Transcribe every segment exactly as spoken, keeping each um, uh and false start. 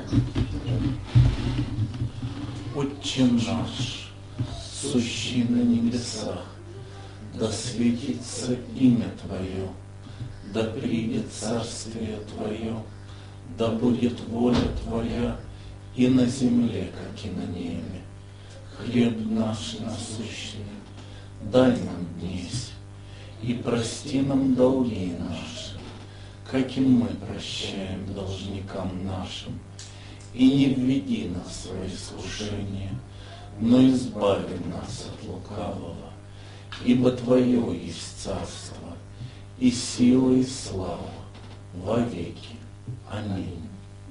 Отче наш, сущий на небесах, да светится имя Твое, да придет царствие Твое, да будет воля Твоя и на земле, как и на небе. Хлеб наш насущный дай нам днесь, и прости нам долги наши, как и мы прощаем должникам нашим. И не введи нас в искушение, но избави нас от лукавого. Ибо Твое есть царство, и сила, и слава во веки. Аминь.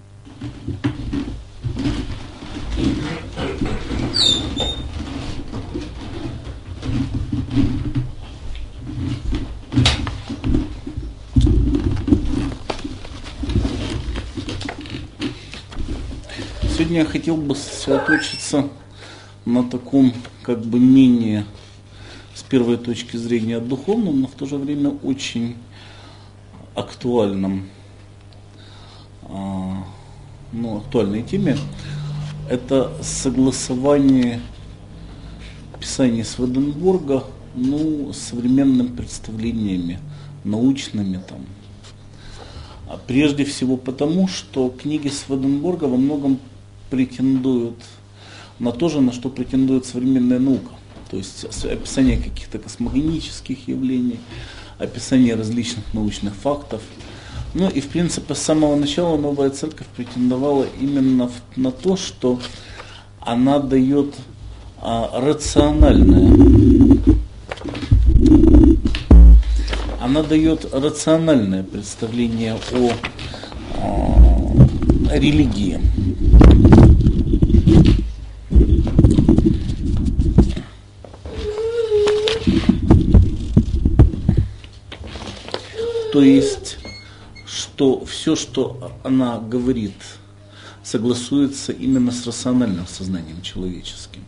Сегодня я хотел бы сосредоточиться на таком, как бы, менее, с первой точки зрения, духовном, но в то же время очень актуальном, а, ну, актуальной теме. Это согласование Писаний Сведенборга, ну, с современными представлениями, научными там. А прежде всего потому, что книги Сведенборга во многом претендуют на то же, на что претендует современная наука. То есть описание каких-то космогонических явлений, описание различных научных фактов. Ну и в принципе с самого начала Новая Церковь претендовала именно на то, что она дает а, рациональное, она дает рациональное представление о, о религии. То есть, что все, что она говорит, согласуется именно с рациональным сознанием человеческим.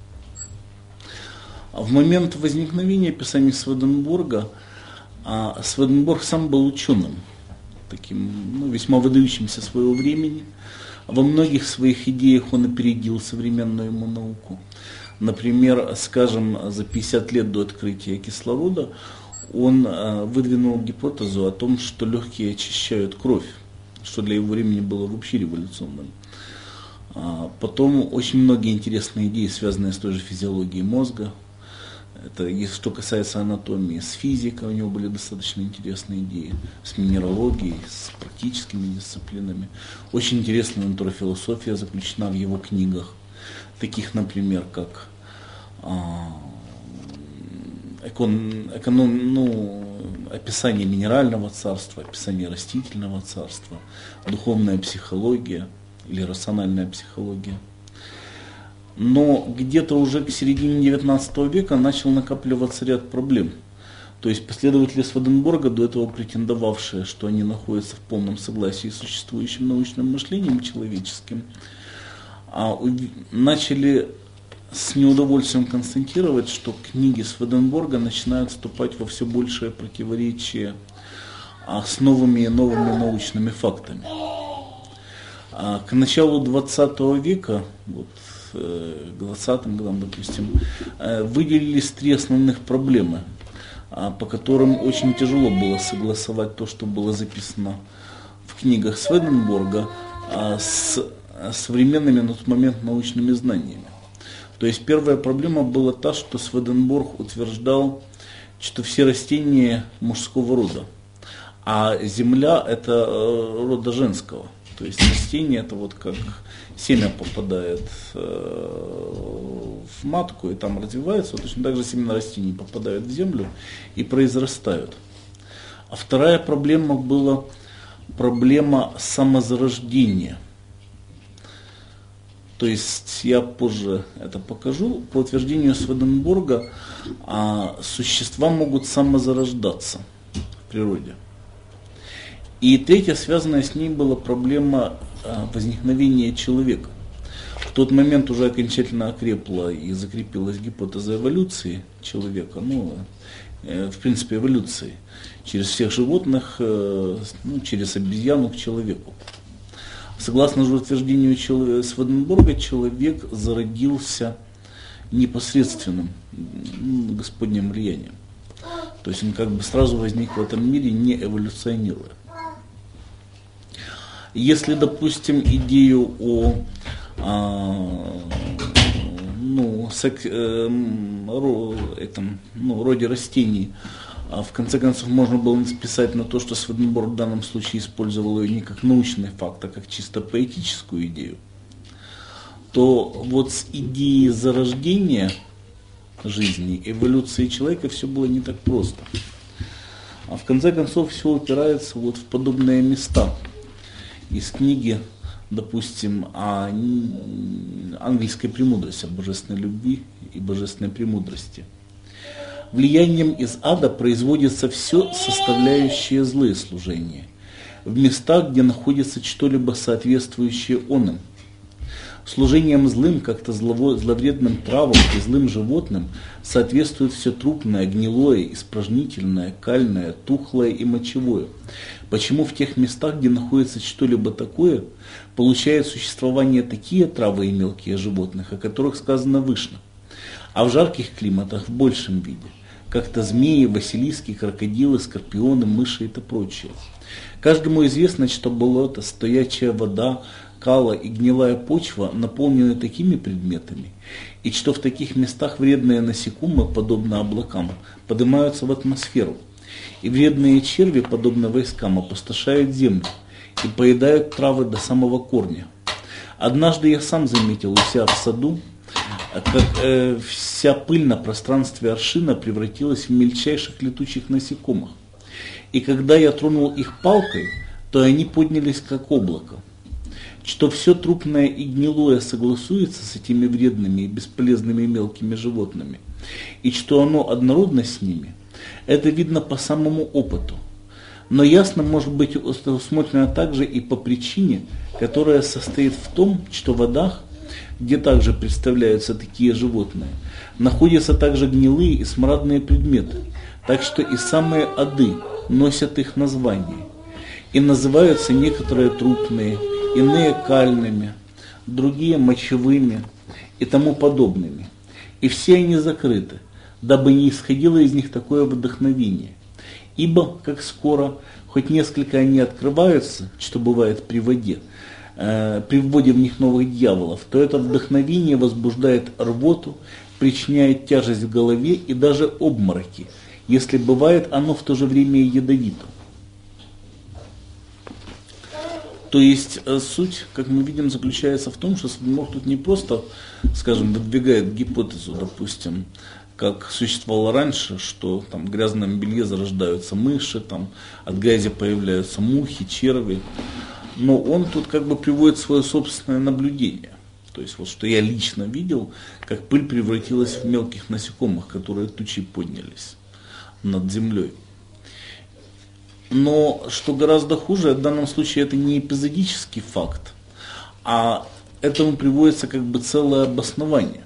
В момент возникновения Писаний Сведенборга, а Сведенборг сам был ученым, таким, ну, весьма выдающимся своего времени. Во многих своих идеях он опередил современную ему науку. Например, скажем, за пятьдесят лет до открытия кислорода он э, выдвинул гипотезу о том, что легкие очищают кровь, что для его времени было вообще революционным. А потом очень многие интересные идеи, связанные с той же физиологией мозга. Это что касается анатомии, с физикой у него были достаточно интересные идеи, с минералогией, с практическими дисциплинами. Очень интересная натурофилософия заключена в его книгах, таких, например, как а, экон, эконом, ну, описание минерального царства, описание растительного царства, духовная психология или рациональная психология. Но где-то уже к середине девятнадцатого века начал накапливаться ряд проблем. То есть последователи Сведенборга, до этого претендовавшие, что они находятся в полном согласии с существующим научным мышлением человеческим, начали с неудовольствием констатировать, что книги Сведенборга начинают вступать во все большее противоречие с новыми и новыми научными фактами. К началу двадцатого века, вот, к двадцатым годам, допустим, выделились три основных проблемы, по которым очень тяжело было согласовать то, что было записано в книгах Сведенборга, с современными на тот момент научными знаниями. То есть первая проблема была та, что Сведенборг утверждал, что все растения мужского рода, а земля это рода женского. То есть растение это вот как семя попадает в матку и там развивается, вот точно так же семена растений попадают в землю и произрастают. А вторая проблема была проблема самозарождения. То есть я позже это покажу. По утверждению Сведенборга, существа могут самозарождаться в природе. И третья, связанная с ней, была проблема возникновения человека. В тот момент уже окончательно окрепла и закрепилась гипотеза эволюции человека, ну, в принципе, эволюции, через всех животных, ну, через обезьяну к человеку. Согласно же утверждению Сведенборга, человек зародился непосредственным Господним влиянием. То есть он как бы сразу возник в этом мире, не эволюционируя. Если, допустим, идею о, а, ну, сек, э, ро, этом, ну, роде растений, а в конце концов можно было списать на то, что Сведенборг в данном случае использовал ее не как научный факт, а как чисто поэтическую идею, то вот с идеей зарождения жизни, эволюции человека все было не так просто. А в конце концов все упирается вот в подобные места. Из книги, допустим, о ангельской премудрости, о божественной любви и божественной премудрости. Влиянием из ада производится все составляющее злые служения, в местах, где находится что-либо соответствующее оным. Служением злым, как-то зловредным травам и злым животным соответствует все трупное, гнилое, испражнительное, кальное, тухлое и мочевое. Почему в тех местах, где находится что-либо такое, получают существование такие травы и мелкие животных, о которых сказано выше, а в жарких климатах в большем виде, как-то змеи, василиски, крокодилы, скорпионы, мыши и то прочее. Каждому известно, что болото, стоячая вода, кала и гнилая почва наполнены такими предметами, и что в таких местах вредные насекомые, подобно облакам, поднимаются в атмосферу, и вредные черви, подобно войскам, опустошают землю и поедают травы до самого корня. Однажды я сам заметил у себя в саду, как э, вся пыль на пространстве аршина превратилась в мельчайших летучих насекомых, и когда я тронул их палкой, то они поднялись как облако. Что все трупное и гнилое согласуется с этими вредными и бесполезными мелкими животными, и что оно однородно с ними, это видно по самому опыту. Но ясно может быть усмотрено также и по причине, которая состоит в том, что в водах, где также представляются такие животные, находятся также гнилые и смрадные предметы, так что и самые ады носят их название, и называются некоторые трупные, иные кальными, другие мочевыми и тому подобными. И все они закрыты, дабы не исходило из них такое вдохновение. Ибо, как скоро, хоть несколько они открываются, что бывает при воде, э, при вводе в них новых дьяволов, то это вдохновение возбуждает рвоту, причиняет тяжесть в голове и даже обмороки, если бывает оно в то же время и ядовито. То есть суть, как мы видим, заключается в том, что Сведенборг тут не просто, скажем, выдвигает гипотезу, допустим, как существовало раньше, что там в грязном белье зарождаются мыши, там от грязи появляются мухи, черви. Но он тут как бы приводит свое собственное наблюдение. То есть вот что я лично видел, как пыль превратилась в мелких насекомых, которые тучи поднялись над землей. Но что гораздо хуже, в данном случае это не эпизодический факт, а этому приводится как бы целое обоснование.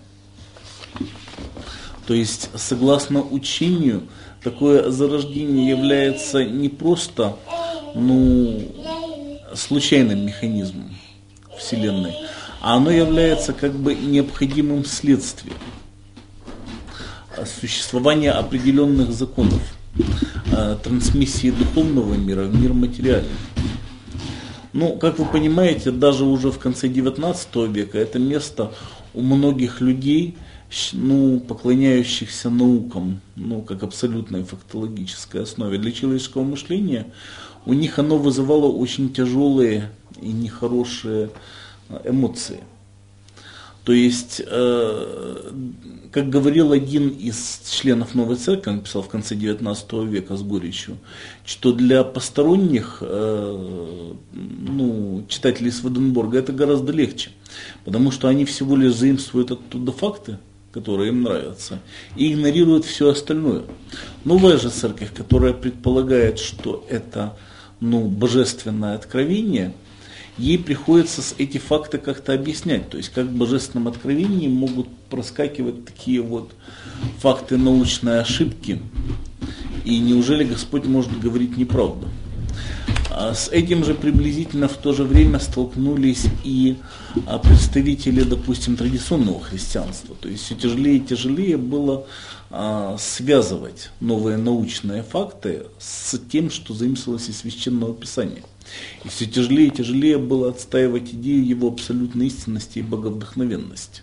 То есть, согласно учению, такое зарождение является не просто ну, случайным механизмом Вселенной, а оно является как бы необходимым следствием существования определенных законов, трансмиссии духовного мира в мир материальный. Ну, как вы понимаете, даже уже в конце девятнадцатого века это место у многих людей, ну, поклоняющихся наукам, ну, как абсолютной фактологической основе для человеческого мышления, у них оно вызывало очень тяжелые и нехорошие эмоции. То есть, э, как говорил один из членов Новой Церкви, он написал в конце девятнадцатого века с горечью, что для посторонних э, ну, читателей Сведенборга это гораздо легче, потому что они всего лишь заимствуют оттуда факты, которые им нравятся, и игнорируют все остальное. Новая же Церковь, которая предполагает, что это ну, божественное откровение, ей приходится эти факты как-то объяснять. То есть как в божественном откровении могут проскакивать такие вот факты научной ошибки, и неужели Господь может говорить неправду? С этим же приблизительно в то же время столкнулись и представители, допустим, традиционного христианства. То есть все тяжелее и тяжелее было связывать новые научные факты с тем, что заимствовалось из Священного Писания. И все тяжелее и тяжелее было отстаивать идею его абсолютной истинности и боговдохновенности.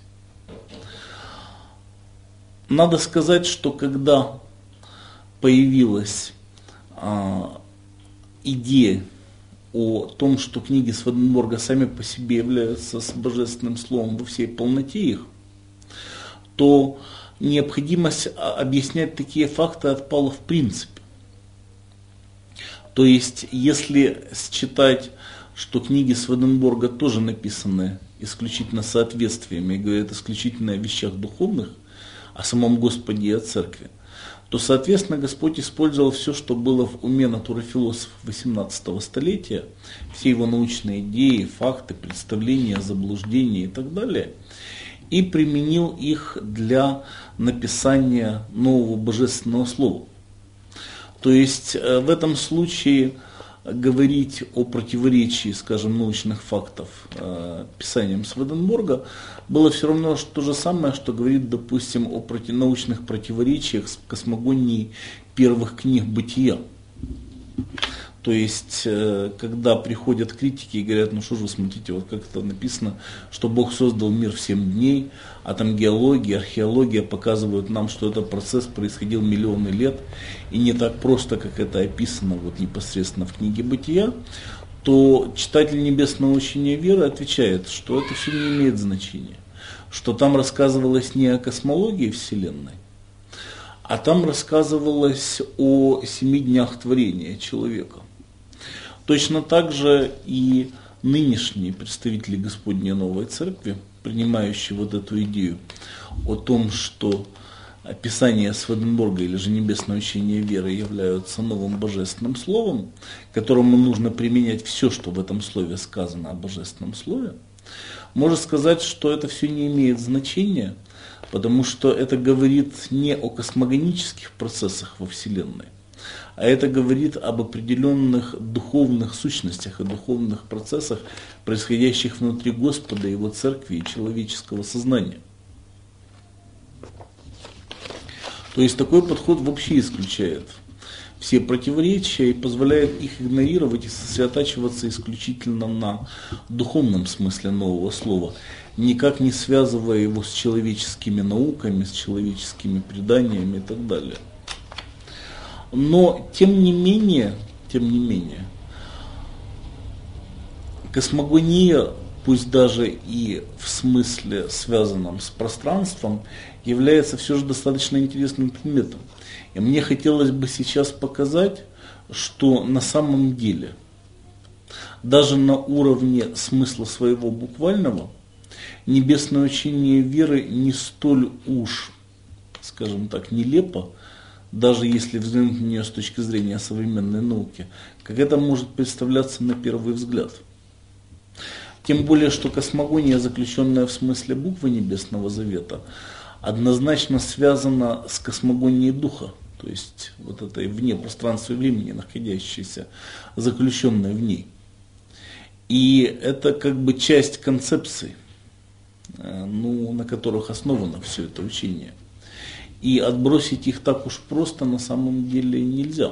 Надо сказать, что когда появилась а, идея о том, что книги Сведенборга сами по себе являются с божественным словом во всей полноте их, то необходимость объяснять такие факты отпала в принципе. То есть, если считать, что книги Сведенборга тоже написаны исключительно соответствиями и говорят исключительно о вещах духовных, о самом Господе и о Церкви, то, соответственно, Господь использовал все, что было в уме натурофилософов восемнадцатого столетия, все его научные идеи, факты, представления, заблуждения и так далее, и применил их для написания нового божественного слова. То есть в этом случае говорить о противоречии, скажем, научных фактов э, писанием Сведенборга было все равно что то же самое, что говорит, допустим, о проти- научных противоречиях с космогонией первых книг Бытия. То есть, э, когда приходят критики и говорят, ну что же, смотрите, вот как это написано, что Бог создал мир в семь дней, а там геология, археология показывают нам, что этот процесс происходил миллионы лет, и не так просто, как это описано вот непосредственно в книге Бытия, то читатель Небесного учения веры отвечает, что это все не имеет значения, что там рассказывалось не о космологии Вселенной, а там рассказывалось о семи днях творения человека. Точно так же и нынешние представители Господней Новой Церкви, принимающие вот эту идею о том, что Писание Сведенборга или же Небесное учение веры являются новым божественным словом, которому нужно применять все, что в этом слове сказано о божественном слове, можно сказать, что это все не имеет значения, потому что это говорит не о космогонических процессах во Вселенной, а это говорит об определенных духовных сущностях и духовных процессах, происходящих внутри Господа, Его Церкви и человеческого сознания. То есть такой подход вообще исключает все противоречия и позволяет их игнорировать и сосредотачиваться исключительно на духовном смысле нового слова, никак не связывая его с человеческими науками, с человеческими преданиями и так далее. Но тем не менее, тем не менее, космогония, пусть даже и в смысле связанном с пространством, является все же достаточно интересным предметом. И мне хотелось бы сейчас показать, что на самом деле, даже на уровне смысла своего буквального, небесное учение веры не столь уж, скажем так, нелепо, даже если взглянуть на нее с точки зрения современной науки, как это может представляться на первый взгляд. Тем более, что космогония, заключенная в смысле буквы Небесного Завета, однозначно связана с космогонией духа, то есть вот этой вне пространства и времени, находящейся, заключенной в ней. И это как бы часть концепций, ну, на которых основано все это учение. И отбросить их так уж просто на самом деле нельзя.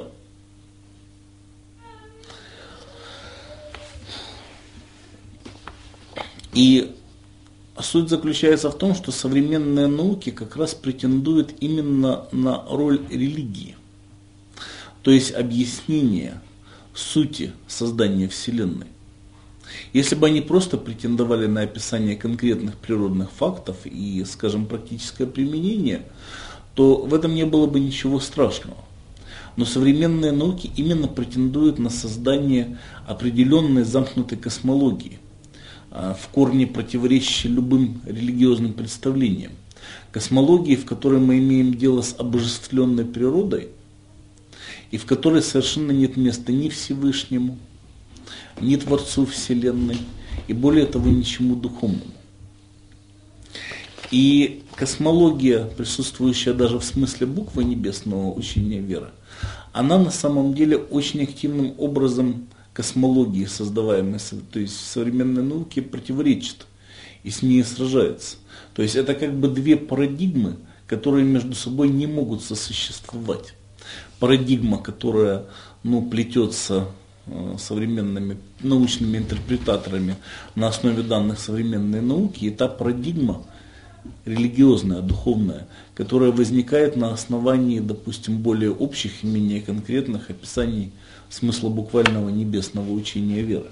И суть заключается в том, что современные науки как раз претендуют именно на роль религии. То есть объяснение сути создания Вселенной. Если бы они просто претендовали на описание конкретных природных фактов и, скажем, практическое применение, то в этом не было бы ничего страшного. Но современные науки именно претендуют на создание определенной замкнутой космологии, в корне противоречащей любым религиозным представлениям. Космологии, в которой мы имеем дело с обожествленной природой, и в которой совершенно нет места ни Всевышнему, ни Творцу Вселенной, и более того, ничему духовному. И космология, присутствующая даже в смысле буквы Небесного учения веры, она на самом деле очень активным образом космологии, создаваемой, то есть современной науке, противоречит и с ней сражается. То есть это как бы две парадигмы, которые между собой не могут сосуществовать. Парадигма, которая ну, плетется э, современными научными интерпретаторами на основе данных современной науки, и та парадигма религиозная, духовная, которая возникает на основании, допустим, более общих и менее конкретных описаний смысла буквального небесного учения веры.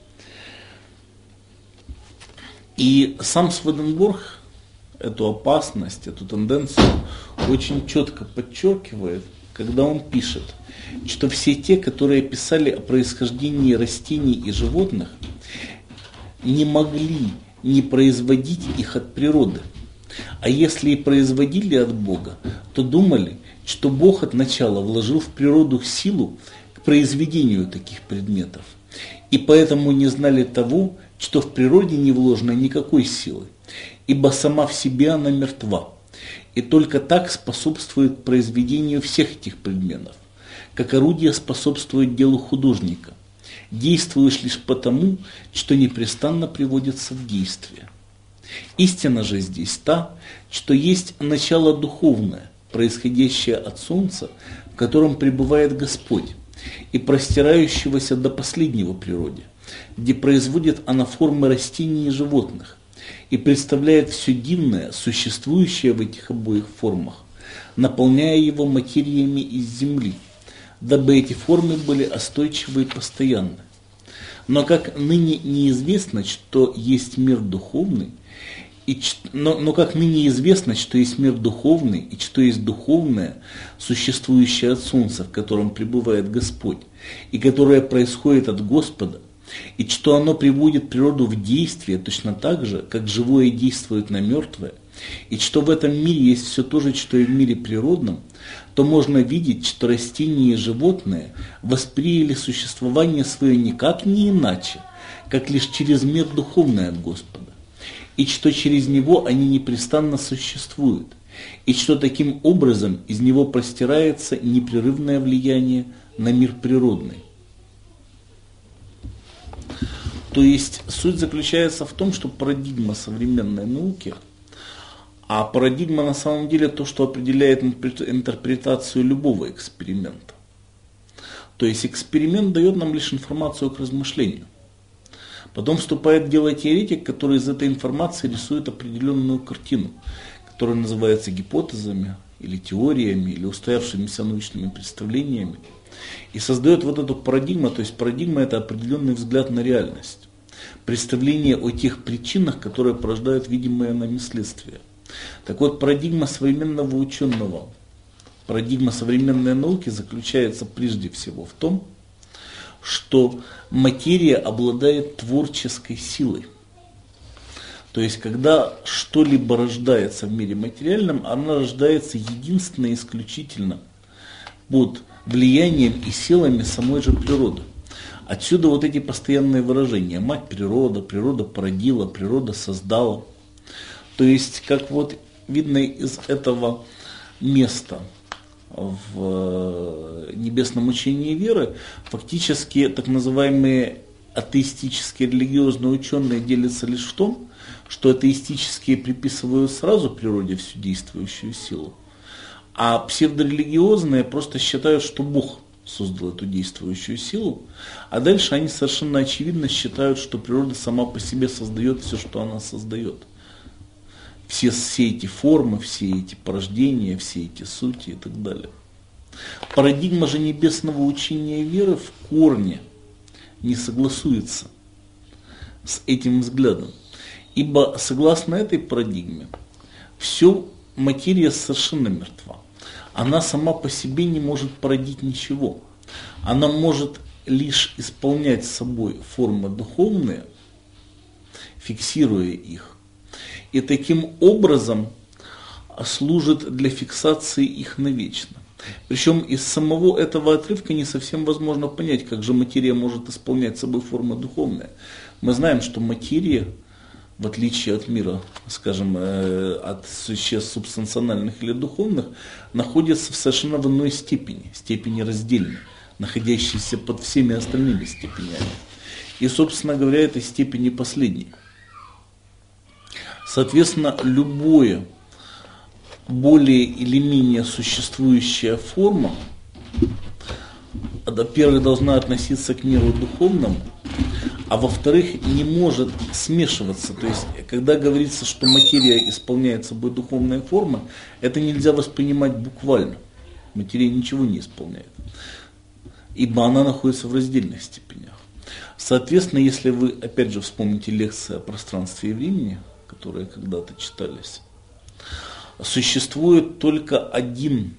И сам Сведенборг эту опасность, эту тенденцию очень четко подчеркивает, когда он пишет, что все те, которые писали о происхождении растений и животных, не могли не производить их от природы. А если и производили от Бога, то думали, что Бог от начала вложил в природу силу к произведению таких предметов. И поэтому не знали того, что в природе не вложено никакой силы, ибо сама в себе она мертва. И только так способствует произведению всех этих предметов, как орудие способствует делу художника. Действуешь лишь потому, что непрестанно приводится в действие. Истина же здесь та, что есть начало духовное, происходящее от Солнца, в котором пребывает Господь, и простирающегося до последнего природе, где производит она формы растений и животных, и представляет все дивное, существующее в этих обоих формах, наполняя его материями из земли, дабы эти формы были остойчивы и постоянны. Но как ныне неизвестно, что есть мир духовный, и, но, но как ныне известно, что есть мир духовный, и что есть духовное, существующее от Солнца, в котором пребывает Господь, и которое происходит от Господа, и что оно приводит природу в действие точно так же, как живое действует на мертвое, и что в этом мире есть все то же, что и в мире природном, то можно видеть, что растения и животные восприняли существование свое никак не иначе, как лишь через мир духовный от Господа, и что через него они непрестанно существуют, и что таким образом из него простирается непрерывное влияние на мир природный. То есть суть заключается в том, что парадигма современной науки, а парадигма на самом деле то, что определяет интерпретацию любого эксперимента. То есть эксперимент дает нам лишь информацию к размышлению. Потом вступает в дело теоретик, который из этой информации рисует определенную картину, которая называется гипотезами, или теориями, или устоявшимися научными представлениями. И создает вот эту парадигму, то есть парадигма это определенный взгляд на реальность. Представление о тех причинах, которые порождают видимые нами следствия. Так вот, парадигма современного ученого, парадигма современной науки заключается прежде всего в том, что материя обладает творческой силой. То есть, когда что-либо рождается в мире материальном, она рождается единственно и исключительно под влиянием и силами самой же природы. Отсюда вот эти постоянные выражения: мать природа, природа породила, природа создала. То есть, как вот видно из этого места в небесном учении веры, фактически так называемые атеистические религиозные ученые делятся лишь в том, что атеистические приписывают сразу природе всю действующую силу, а псевдорелигиозные просто считают, что Бог создал эту действующую силу, а дальше они совершенно очевидно считают, что природа сама по себе создает все, что она создает. Все, все эти формы, все эти порождения, все эти сути и так далее. Парадигма же небесного учения веры в корне не согласуется с этим взглядом. Ибо согласно этой парадигме, все материя совершенно мертва. Она сама по себе не может породить ничего. Она может лишь исполнять собой формы духовные, фиксируя их. И таким образом служит для фиксации их навечно. Причем из самого этого отрывка не совсем возможно понять, как же материя может исполнять собой формы духовные. Мы знаем, что материя, в отличие от мира, скажем, от существ субстанциональных или духовных, находится в совершенно в иной степени, степени раздельной. находящейся под всеми остальными степенями. И, собственно говоря, этой степени последней. Соответственно, любое более или менее существующая форма, во-первых, должна относиться к миру духовному, а во-вторых, не может смешиваться. То есть, когда говорится, что материя исполняет собой духовные формы, это нельзя воспринимать буквально. Материя ничего не исполняет, ибо она находится в раздельных степенях. Соответственно, если вы, опять же, вспомните лекции о пространстве и времени, которые когда-то читались, существует только один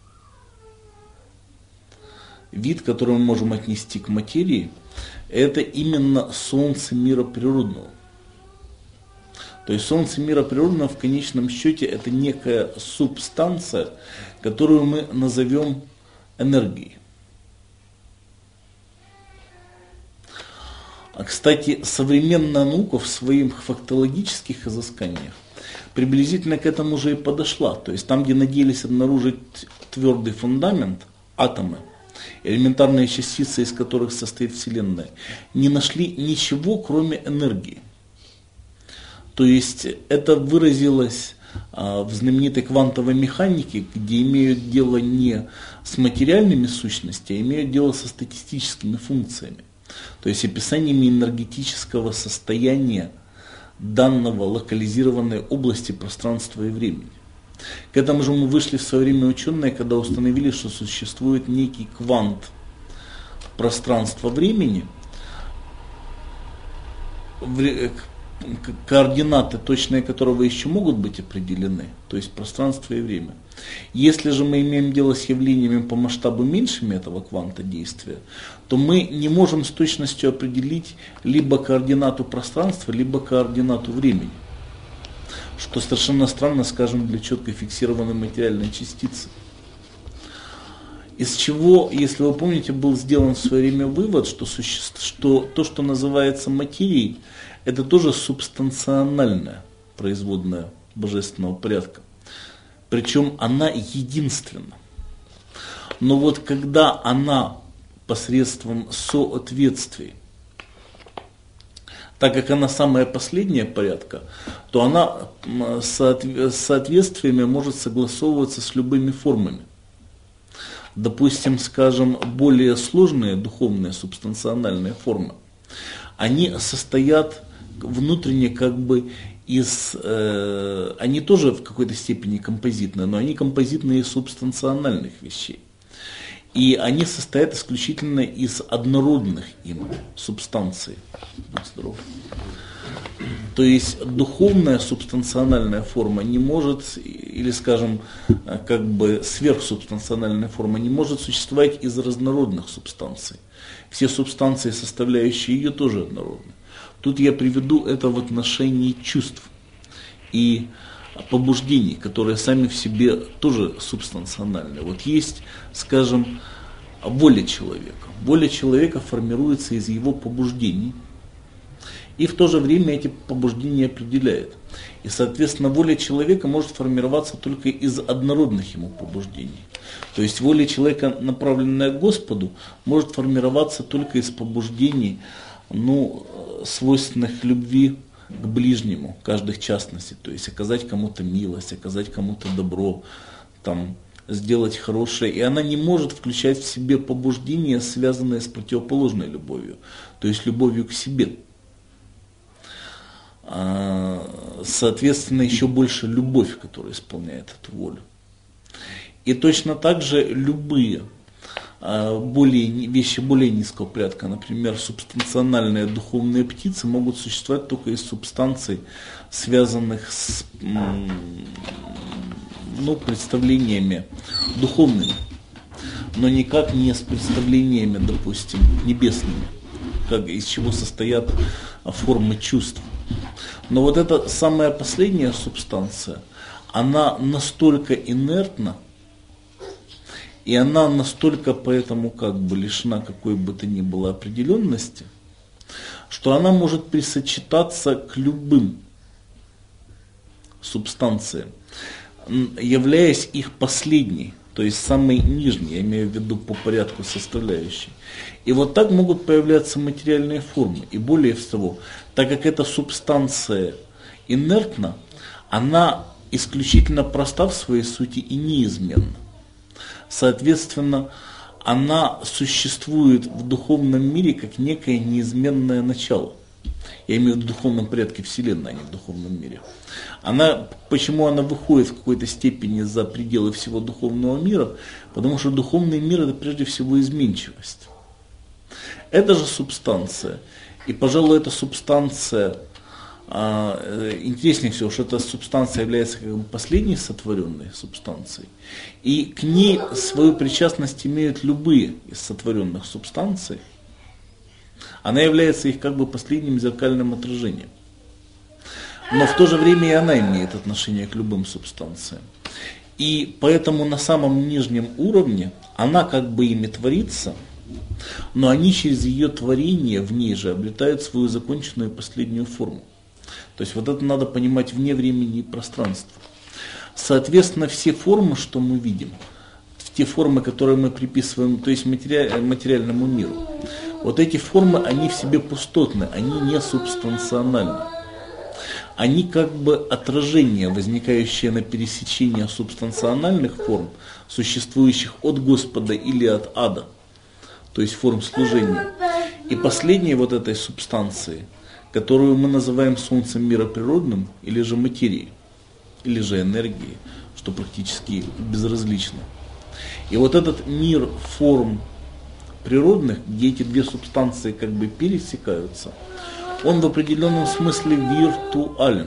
вид, который мы можем отнести к материи, это именно Солнце мира природного. То есть Солнце мира природного в конечном счете это некая субстанция, которую мы назовем энергией. А, кстати, современная наука в своих фактологических изысканиях приблизительно к этому же и подошла. То есть там, где надеялись обнаружить твердый фундамент, атомы, элементарные частицы, из которых состоит Вселенная, не нашли ничего, кроме энергии. То есть это выразилось а, в знаменитой квантовой механике, где имеют дело не с материальными сущностями, а имеют дело со статистическими функциями. То есть описаниями энергетического состояния данного локализированной области пространства и времени. К этому же мы вышли в свое время ученые, когда установили, что существует некий квант пространства-времени, координаты, точные которого еще могут быть определены, то есть пространство и время. Если же мы имеем дело с явлениями по масштабу меньшими этого кванта действия, то мы не можем с точностью определить либо координату пространства, либо координату времени. Что совершенно странно, скажем, для четко фиксированной материальной частицы. Из чего, если вы помните, был сделан в свое время вывод, что, суще... что то, что называется материей, это тоже субстанциональная производная божественного порядка. Причем она единственна. Но вот когда она посредством соответствий, так как она самая последняя порядка, то она с соответствиями может согласовываться с любыми формами. Допустим, скажем, более сложные духовные субстанциональные формы, они состоят внутренне как бы из, э, они тоже в какой-то степени композитные, но они композитные из субстанциональных вещей. И они состоят исключительно из однородных им субстанций. Будь здоров. То есть духовная субстанциональная форма не может, или скажем, как бы сверхсубстанциональная форма не может существовать из разнородных субстанций. Все субстанции, составляющие ее, тоже однородны. Тут я приведу это в отношении чувств и побуждений, которые сами в себе тоже субстанциональны. Вот есть, скажем, воля человека. Воля человека формируется из его побуждений, и в то же время эти побуждения определяет. И, соответственно, воля человека может формироваться только из однородных ему побуждений. То есть воля человека, направленная к Господу, может формироваться только из побуждений, ну, свойственных любви к ближнему, каждой частности. То есть оказать кому-то милость, оказать кому-то добро, там, сделать хорошее. И она не может включать в себе побуждения, связанные с противоположной любовью, то есть любовью к себе. Соответственно, еще больше любовь, которая исполняет эту волю. И точно так же любые более, вещи более низкого порядка, например, субстанциональные духовные птицы, могут существовать только из субстанций, связанных с ну, представлениями духовными, но никак не с представлениями, допустим, небесными, как, из чего состоят формы чувств. Но вот эта самая последняя субстанция, она настолько инертна, и она настолько поэтому как бы лишена какой бы то ни было определенности, что она может присочетаться к любым субстанциям, являясь их последней. то есть самый нижний, я имею в виду по порядку составляющей. И вот так могут появляться материальные формы. И более всего, так как эта субстанция инертна, она исключительно проста в своей сути и неизменна. Соответственно, она существует в духовном мире как некое неизменное начало. Я имею в виду в духовном порядке Вселенной, а не в духовном мире. Она, почему она выходит в какой-то степени за пределы всего духовного мира? Потому что духовный мир — это прежде всего изменчивость. Это же субстанция. И, пожалуй, эта субстанция, а, интереснее всего, что эта субстанция является как бы последней сотворенной субстанцией. И к ней свою причастность имеют любые из сотворенных субстанций. Она является их как бы последним зеркальным отражением. Но в то же время и она имеет отношение к любым субстанциям. И поэтому на самом нижнем уровне она как бы ими творится, но они через ее творение в ней же обретают свою законченную последнюю форму. То есть вот это надо понимать вне времени и пространства. Соответственно, все формы, что мы видим, те формы, которые мы приписываем, то есть матери... материальному миру, вот эти формы, они в себе пустотны, они не субстанциональны. Они как бы отражения, возникающие на пересечении субстанциональных форм, существующих от Господа или от ада, то есть форм служения. И последней вот этой субстанции, которую мы называем Солнцем мира природным, или же материей, или же энергией, что практически безразлично. И вот этот мир форм природных, где эти две субстанции как бы пересекаются, он в определенном смысле виртуален.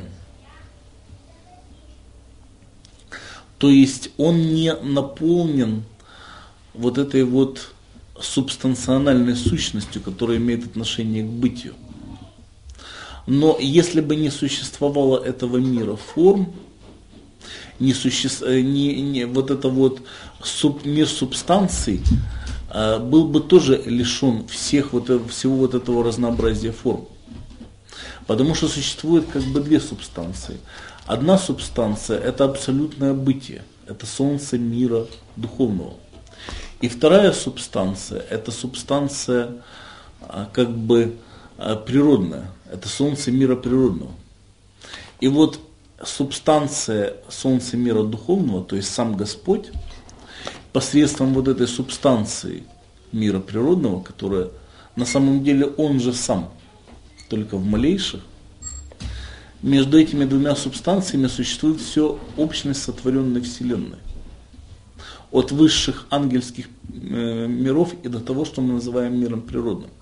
То есть он не наполнен вот этой вот субстанциональной сущностью, которая имеет отношение к бытию. Но если бы не существовало этого мира форм, не суще... не, не, вот это вот суб... мир субстанций э, был бы тоже лишен всех вот, всего вот этого разнообразия форм. Потому что существует как бы две субстанции. Одна субстанция — это абсолютное бытие, это солнце мира духовного. И вторая субстанция — это субстанция э, как бы э, природная, это солнце мира природного. И вот субстанция солнца мира духовного, то есть сам Господь, посредством вот этой субстанции мира природного, которая на самом деле Он же сам, только в малейших, между этими двумя субстанциями существует все общность сотворенной Вселенной. От высших ангельских э, миров и до того, что мы называем миром природным.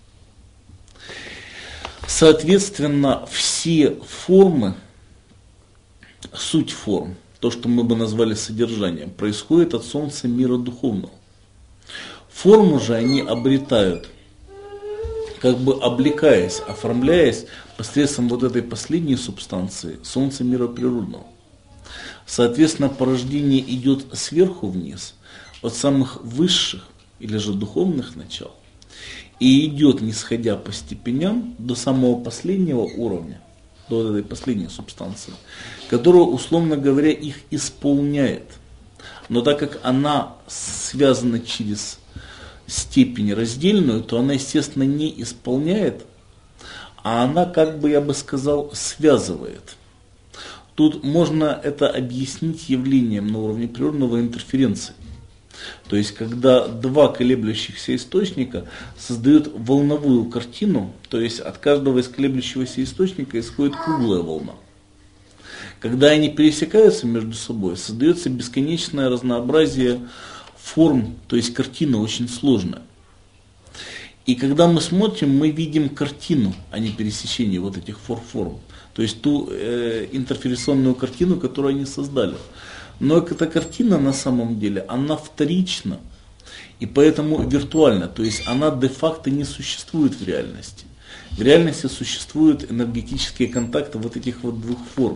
Соответственно, все формы, суть форм, то, что мы бы назвали содержанием, происходит от Солнца мира духовного. Форму же они обретают, как бы облекаясь, оформляясь посредством вот этой последней субстанции, Солнца мира природного. Соответственно, порождение идет сверху вниз, от самых высших или же духовных начал, и идет, нисходя по степеням, до самого последнего уровня, до вот этой последней субстанции, которая, условно говоря, их исполняет. Но так как она связана через степень раздельную, то она, естественно, не исполняет, а она, как бы я бы сказал, связывает. Тут можно это объяснить явлением на уровне природного интерференции. То есть, когда два колеблющихся источника создают волновую картину, то есть от каждого из колеблющегося источника исходит круглая волна. Когда они пересекаются между собой, создается бесконечное разнообразие форм, то есть картина очень сложная. И когда мы смотрим, мы видим картину, а не пересечение вот этих форм. То есть ту э, интерференционную картину, которую они создали. Но эта картина на самом деле, она вторична и поэтому виртуальна, то есть она де-факто не существует в реальности. В реальности существуют энергетические контакты вот этих вот двух форм.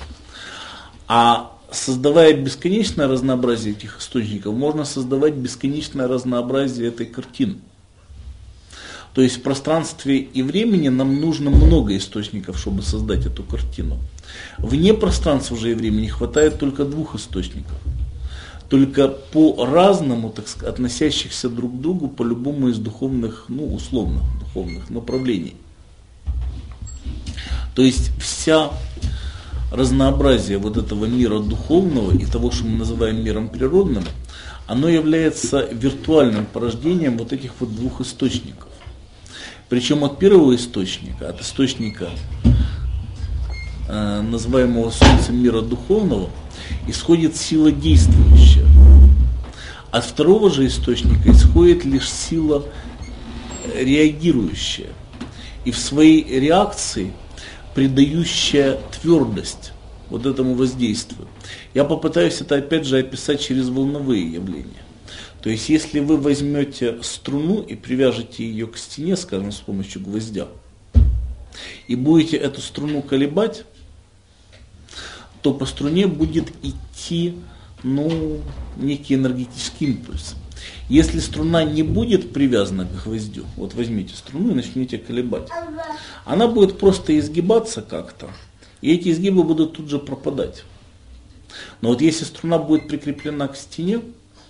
А создавая бесконечное разнообразие этих источников, можно создавать бесконечное разнообразие этой картины. То есть в пространстве и времени нам нужно много источников, чтобы создать эту картину. Вне пространства же и времени хватает только двух источников. только по-разному, так сказать, относящихся друг к другу по любому из духовных, ну, условных духовных направлений. То есть вся разнообразие вот этого мира духовного и того, что мы называем миром природным, оно является виртуальным порождением вот этих вот двух источников. Причем от первого источника, от источника, э, называемого Солнцем мира духовного, исходит сила действующая. От второго же источника исходит лишь сила реагирующая. И в своей реакции придающая твердость вот этому воздействию. Я попытаюсь это опять же описать через волновые явления. То есть, если вы возьмете струну и привяжете ее к стене, скажем, с помощью гвоздя, и будете эту струну колебать, то по струне будет идти, ну, некий энергетический импульс. Если струна не будет привязана к гвоздю, вот возьмите струну и начните колебать, она будет просто изгибаться как-то, и эти изгибы будут тут же пропадать. Но вот если струна будет прикреплена к стене,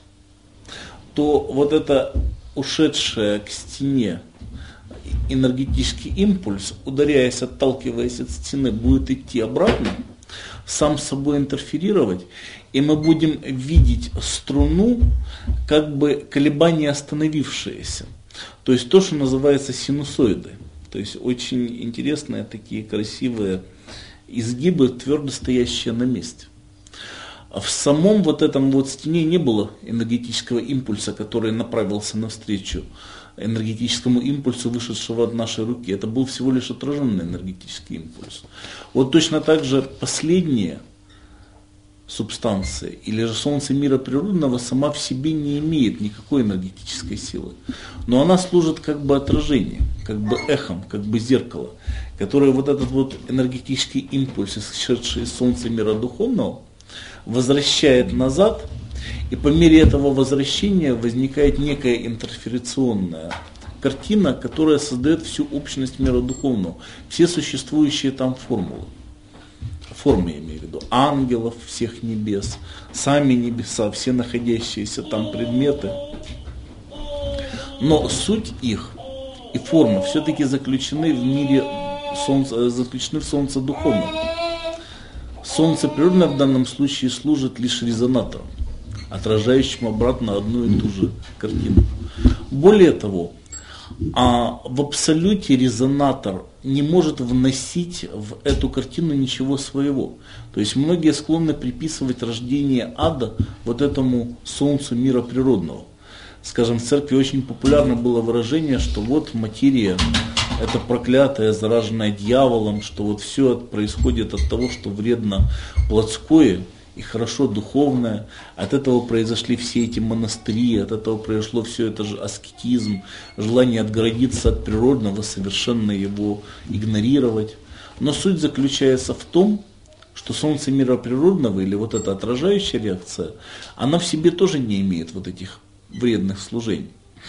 то вот это ушедшая к стене энергетический импульс, ударяясь, отталкиваясь от стены, будет идти обратно, сам с собой интерферировать, и мы будем видеть струну, как бы колебания остановившиеся. То есть то, что называется синусоидой. То есть очень интересные такие красивые изгибы, твердо стоящие на месте. В самом вот этом вот стене не было энергетического импульса, который направился навстречу энергетическому импульсу, вышедшего от нашей руки. Это был всего лишь отраженный энергетический импульс. Вот точно так же последняя субстанция, или же Солнце мира природного, сама в себе не имеет никакой энергетической силы. Но она служит как бы отражением, как бы эхом, как бы зеркало, которое вот этот вот энергетический импульс, исшедший из Солнца мира духовного, возвращает назад, и по мере этого возвращения возникает некая интерферационная картина, которая создает всю общность мира духовного, все существующие там формулы. Формы, я имею в виду, ангелов, всех небес, сами небеса, все находящиеся там предметы. Но суть их и форма все-таки заключены в мире солнца, заключены в Солнце духовном. Солнце природное в данном случае служит лишь резонатором, отражающим обратно одну и ту же картину. Более того, а в абсолюте резонатор не может вносить в эту картину ничего своего. То есть многие склонны приписывать рождение ада вот этому Солнцу мира природного. Скажем, в церкви очень популярно было выражение, что вот материя это проклятая, зараженная дьяволом, что вот все происходит от того, что вредно плотское и хорошо духовное. От этого произошли все эти монастыри, от этого произошло все это же аскетизм, желание отгородиться от природного, совершенно его игнорировать. Но суть заключается в том, что Солнце мира природного, или вот эта отражающая реакция, она в себе тоже не имеет вот этих вредных служений.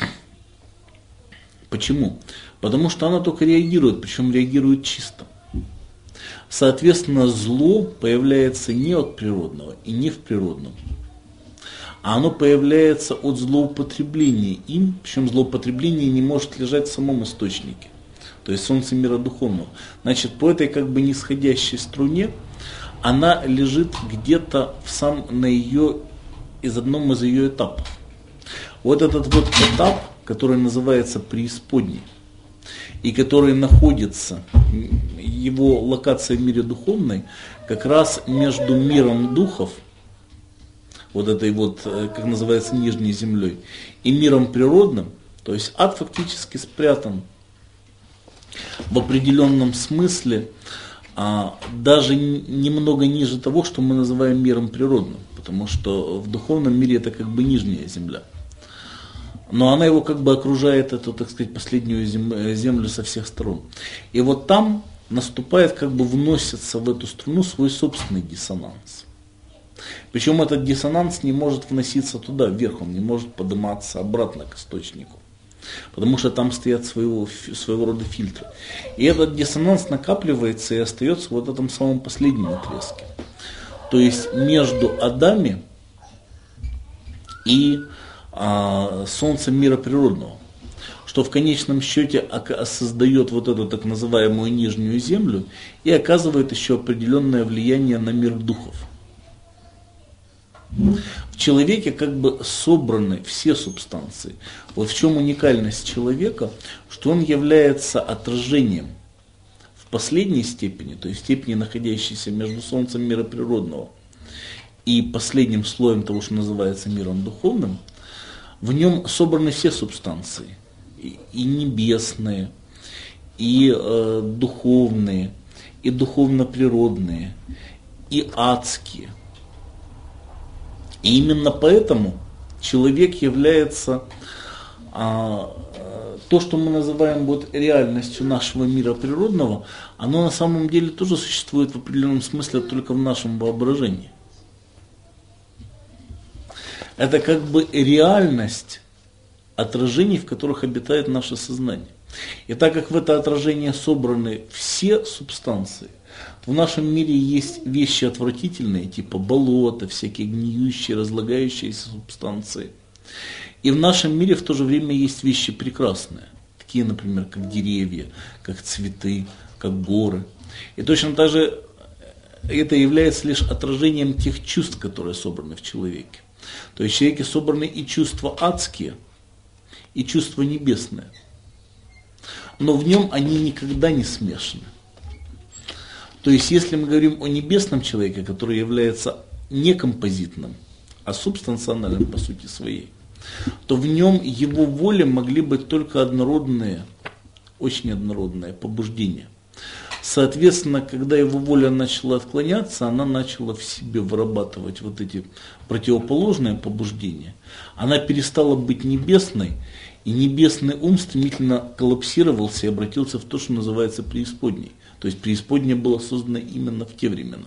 Почему? Потому что она только реагирует, причем реагирует чисто. Соответственно, зло появляется не от природного и не в природном, а оно появляется от злоупотребления им, причем злоупотребление не может лежать в самом источнике, то есть Солнце мира духовного. Значит, по этой как бы нисходящей струне она лежит где-то в сам, на ее, из одном из ее этапов. Вот этот вот этап, который называется преисподней, и который находится, его локация в мире духовной, как раз между миром духов, вот этой вот, как называется, нижней землей, и миром природным, то есть ад фактически спрятан в определенном смысле, а, даже немного ниже того, что мы называем миром природным, потому что в духовном мире это как бы нижняя земля. Но она его как бы окружает, эту, так сказать, последнюю землю со всех сторон. И вот там наступает, как бы вносится в эту струну свой собственный диссонанс. Причем этот диссонанс не может вноситься туда, вверх, он не может подниматься обратно к источнику. Потому что там стоят своего, своего рода фильтры. И этот диссонанс накапливается и остается вот в этом самом последнем отрезке. То есть между адами и а, Солнцем мира природного, что в конечном счете создает вот эту так называемую нижнюю землю и оказывает еще определенное влияние на мир духов. В человеке как бы собраны все субстанции. Вот в чем уникальность человека, что он является отражением в последней степени, то есть в степени, находящейся между Солнцем мира природного и последним слоем того, что называется миром духовным, в нем собраны все субстанции. И небесные, и э, духовные, и духовно-природные, и адские. И именно поэтому человек является а, то, что мы называем вот реальностью нашего мира природного, оно на самом деле тоже существует в определенном смысле только в нашем воображении. Это как бы реальность отражений, в которых обитает наше сознание. И так как в это отражение собраны все субстанции, то в нашем мире есть вещи отвратительные, типа болота, всякие гниющие, разлагающиеся субстанции. И в нашем мире в то же время есть вещи прекрасные, такие, например, как деревья, как цветы, как горы. И точно так же это является лишь отражением тех чувств, которые собраны в человеке. То есть в человеке собраны и чувства адские, и чувства небесные. Но в нем они никогда не смешаны. То есть, если мы говорим о небесном человеке, который является не композитным, а субстанциональным по сути своей, то в нем его воле могли быть только однородные, очень однородные побуждения. Соответственно, когда его воля начала отклоняться, она начала в себе вырабатывать вот эти противоположные побуждения. Она перестала быть небесной, и небесный ум стремительно коллапсировался и обратился в то, что называется преисподней. То есть преисподняя была создана именно в те времена.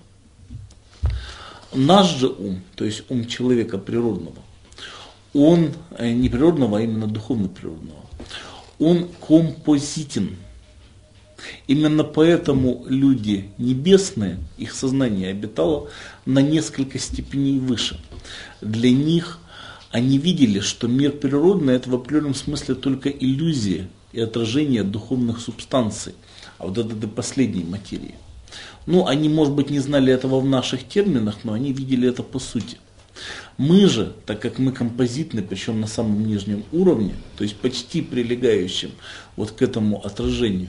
Наш же ум, то есть ум человека природного, он не природного, а именно духовно-природного, он композитен. Именно поэтому люди небесные, их сознание обитало на несколько степеней выше. Для них они видели, что мир природный это в определенном смысле только иллюзия и отражение духовных субстанций, а вот этой последней материи. Ну, они, может быть, не знали этого в наших терминах, но они видели это по сути. Мы же, так как мы композитны, причем на самом нижнем уровне, то есть почти прилегающим вот к этому отражению,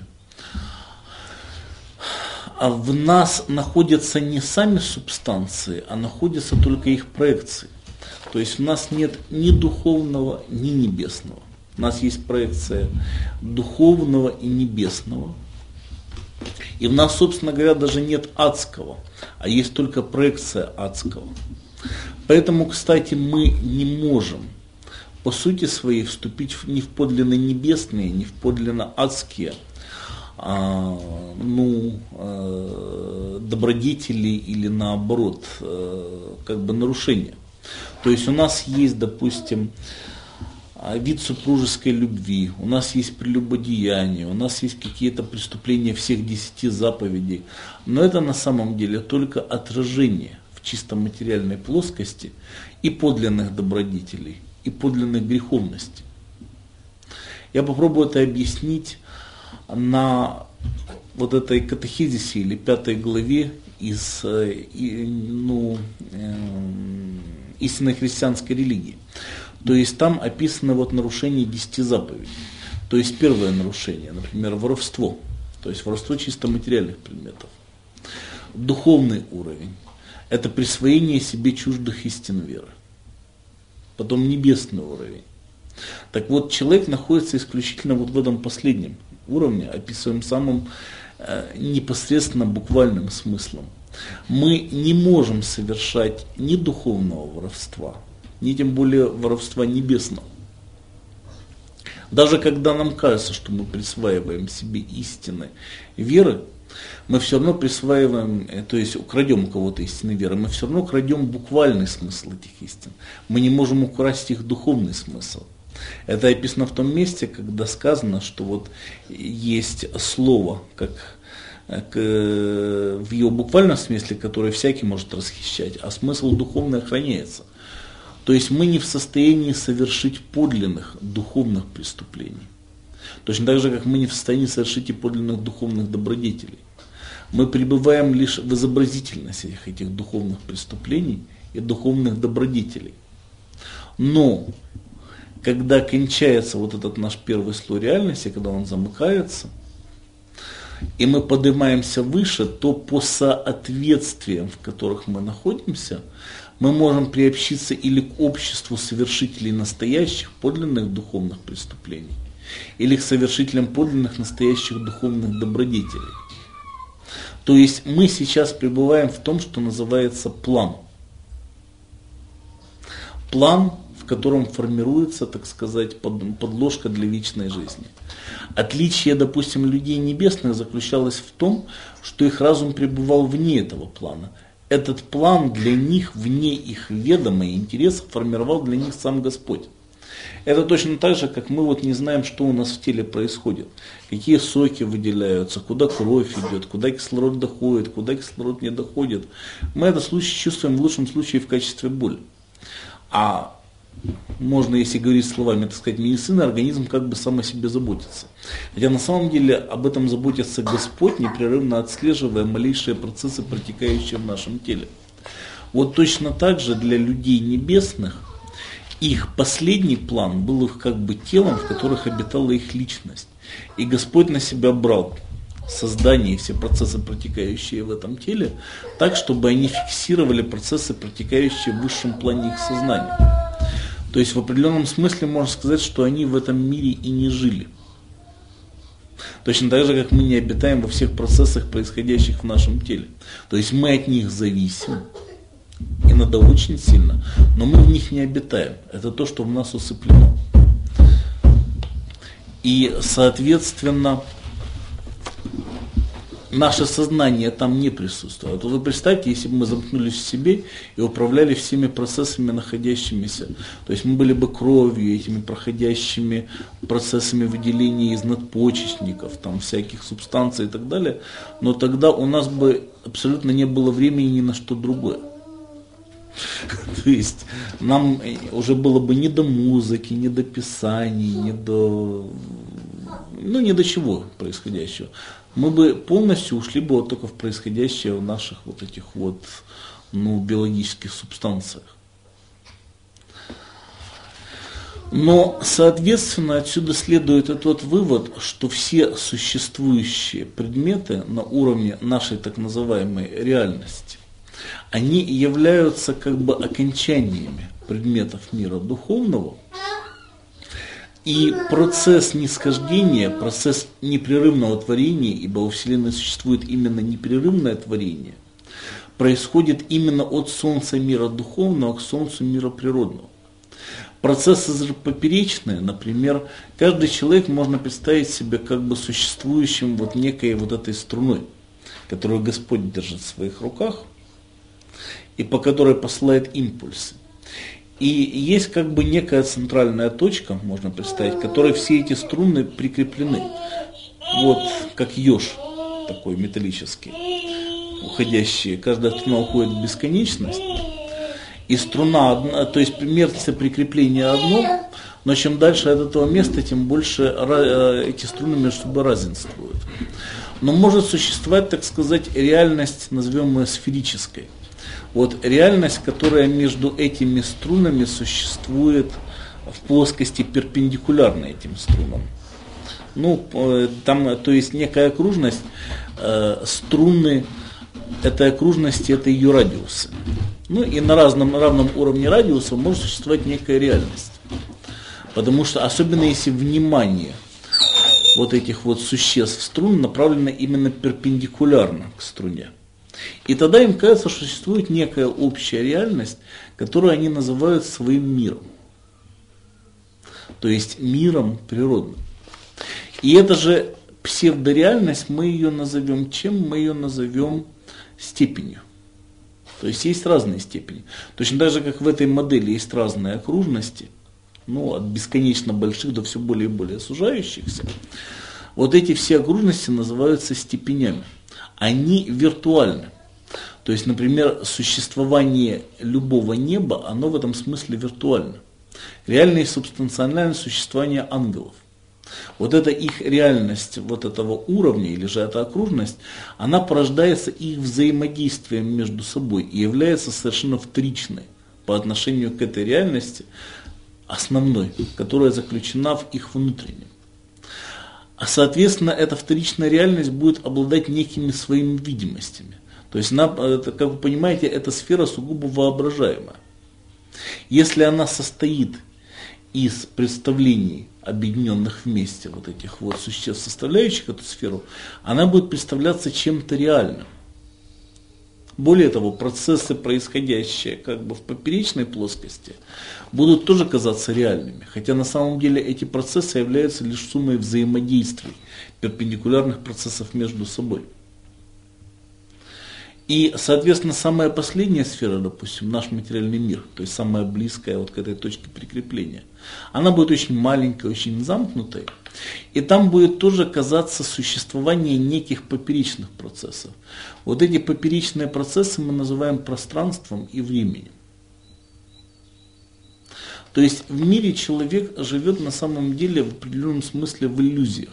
а в нас находятся не сами субстанции, а находятся только их проекции. То есть у нас нет ни духовного, ни небесного. У нас есть проекция духовного и небесного. И в нас, собственно говоря, даже нет адского, а есть только проекция адского. Поэтому, кстати, мы не можем по сути своей вступить ни в подлинно небесные, ни в подлинно адские а, ну, а, добродетели или наоборот а, как бы нарушения. То есть у нас есть, допустим, вид супружеской любви, у нас есть прелюбодеяние, у нас есть какие-то преступления всех десяти заповедей, но это на самом деле только отражение в чисто материальной плоскости и подлинных добродетелей, и подлинных греховностей. Я попробую это объяснить на вот этой катехизисе или пятой главе из ну, истинной христианской религии. То есть там описаны вот нарушения десяти заповедей. То есть первое нарушение, например, воровство. То есть воровство чисто материальных предметов. Духовный уровень – это присвоение себе чуждых истин веры. Потом небесный уровень. Так вот, человек находится исключительно вот в этом последнем уровне, описываем самым э, непосредственно буквальным смыслом. Мы не можем совершать ни духовного воровства, ни тем более воровства небесного. Даже когда нам кажется, что мы присваиваем себе истины веры, мы все равно присваиваем, то есть украдем у кого-то истины веры, мы все равно крадем буквальный смысл этих истин. Мы не можем украсть их духовный смысл. Это описано в том месте, когда сказано, что вот есть слово, как в его буквальном смысле, которое всякий может расхищать, а смысл духовный охраняется. То есть мы не в состоянии совершить подлинных духовных преступлений. Точно так же, как мы не в состоянии совершить и подлинных духовных добродетелей. Мы пребываем лишь в изобразительности этих духовных преступлений и духовных добродетелей. Но когда кончается вот этот наш первый слой реальности, когда он замыкается, и мы поднимаемся выше, то по соответствиям, в которых мы находимся, мы можем приобщиться или к обществу совершителей настоящих подлинных духовных преступлений, или к совершителям подлинных настоящих духовных добродетелей. То есть мы сейчас пребываем в том, что называется план. План, в котором формируется, так сказать, подложка для вечной жизни. Отличие, допустим, людей небесных заключалось в том, что их разум пребывал вне этого плана. Этот план для них, вне их ведома и интересов, формировал для них сам Господь. Это точно так же, как мы вот не знаем, что у нас в теле происходит, какие соки выделяются, куда кровь идет, куда кислород доходит, куда кислород не доходит. Мы этот случай чувствуем в лучшем случае в качестве боли. А можно, если говорить словами, так сказать, медицины, организм как бы сам о себе заботится. Хотя на самом деле об этом заботится Господь, непрерывно отслеживая малейшие процессы, протекающие в нашем теле. Вот точно так же для людей небесных их последний план был их как бы телом, в которых обитала их личность. И Господь на себя брал создание и все процессы, протекающие в этом теле, так, чтобы они фиксировали процессы, протекающие в высшем плане их сознания. То есть в определенном смысле можно сказать, что они в этом мире и не жили. Точно так же, как мы не обитаем во всех процессах, происходящих в нашем теле. То есть мы от них зависим. Иногда очень сильно, но мы в них не обитаем. Это то, что в нас усыплено. И, соответственно, наше сознание там не присутствует. Вот вы представьте, если бы мы замкнулись в себе и управляли всеми процессами, находящимися. То есть мы были бы кровью, этими проходящими процессами выделения из надпочечников, там, всяких субстанций и так далее. Но тогда у нас бы абсолютно не было времени ни на что другое. То есть нам уже было бы не до музыки, не до писаний, не до, ну, не до чего происходящего. Мы бы полностью ушли бы вот только в происходящее в наших вот этих вот, ну, биологических субстанциях. Но, соответственно, отсюда следует тот вывод, что все существующие предметы на уровне нашей так называемой реальности, они являются как бы окончаниями предметов мира духовного, и процесс нисхождения, процесс непрерывного творения, ибо во Вселенной существует именно непрерывное творение, происходит именно от Солнца мира духовного к Солнцу мира природного. Процессы же поперечные, например, каждый человек можно представить себе как бы существующим вот некой вот этой струной, которую Господь держит в своих руках, и по которой посылает импульсы. И есть как бы некая центральная точка, можно представить, к которой все эти струны прикреплены. Вот как еж такой металлический, уходящий. Каждая струна уходит в бесконечность. И струна одна, то есть место прикрепления одно, но чем дальше от этого места, тем больше эти струны между собой разинствуют. Но может существовать, так сказать, реальность, назовем ее сферической. Вот реальность, которая между этими струнами существует в плоскости перпендикулярной этим струнам. Ну, там, то есть некая окружность, э, струны этой окружности, это ее радиусы. Ну и на разном, равном уровне радиуса может существовать некая реальность. Потому что, особенно если внимание вот этих вот существ струн направлено именно перпендикулярно к струне. И тогда им кажется, что существует некая общая реальность, которую они называют своим миром. То есть миром природным. И эта же псевдореальность, мы ее назовем чем? Мы ее назовем степенью. То есть есть разные степени. Точно так же, как в этой модели есть разные окружности, ну, от бесконечно больших до все более и более сужающихся. Вот эти все окружности называются степенями. Они виртуальны. То есть, например, существование любого неба, оно в этом смысле виртуально. Реальное и субстанциональное существование ангелов. Вот эта их реальность вот этого уровня, или же эта окружность, она порождается их взаимодействием между собой и является совершенно вторичной по отношению к этой реальности, основной, которая заключена в их внутреннем. А соответственно, эта вторичная реальность будет обладать некими своими видимостями. То есть, она, как вы понимаете, эта сфера сугубо воображаемая. Если она состоит из представлений, объединенных вместе вот этих вот существ, составляющих эту сферу, она будет представляться чем-то реальным. Более того, процессы, происходящие как бы в поперечной плоскости, будут тоже казаться реальными, хотя на самом деле эти процессы являются лишь суммой взаимодействий, перпендикулярных процессов между собой. И, соответственно, самая последняя сфера, допустим, наш материальный мир, то есть самая близкая вот к этой точке прикрепления, она будет очень маленькой, очень замкнутой, и там будет тоже казаться существование неких поперечных процессов. Вот эти поперечные процессы мы называем пространством и временем. То есть в мире человек живет на самом деле в определенном смысле в иллюзиях.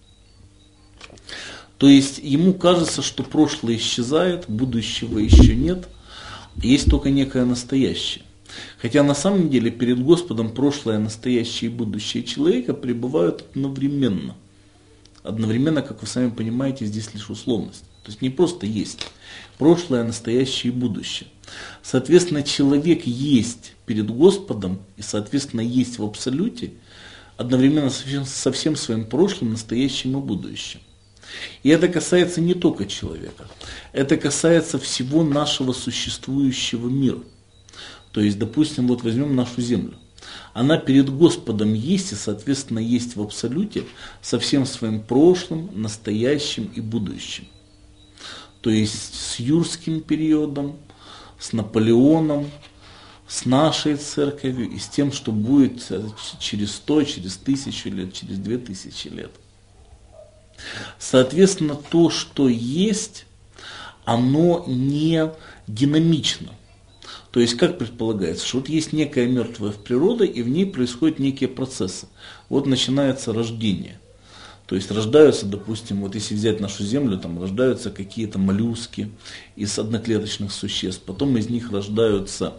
То есть ему кажется, что прошлое исчезает, будущего еще нет, есть только некое настоящее. Хотя на самом деле перед Господом прошлое, настоящее и будущее человека пребывают одновременно. Одновременно, как вы сами понимаете, здесь лишь условность. То есть не просто есть прошлое, настоящее и будущее. Соответственно, человек есть перед Господом и, соответственно, есть в абсолюте одновременно со всем своим прошлым, настоящим и будущим. И это касается не только человека, это касается всего нашего существующего мира. То есть, допустим, вот возьмем нашу Землю. Она перед Господом есть и, соответственно, есть в абсолюте со всем своим прошлым, настоящим и будущим. То есть с юрским периодом, с Наполеоном, с нашей церковью и с тем, что будет через сто, через тысячу лет, через две тысячи лет. Соответственно, то, что есть, оно не динамично. То есть, как предполагается, что вот есть некая мертвая природа, и в ней происходят некие процессы. Вот начинается рождение. То есть рождаются, допустим, вот если взять нашу Землю, там рождаются какие-то моллюски из одноклеточных существ, потом из них рождаются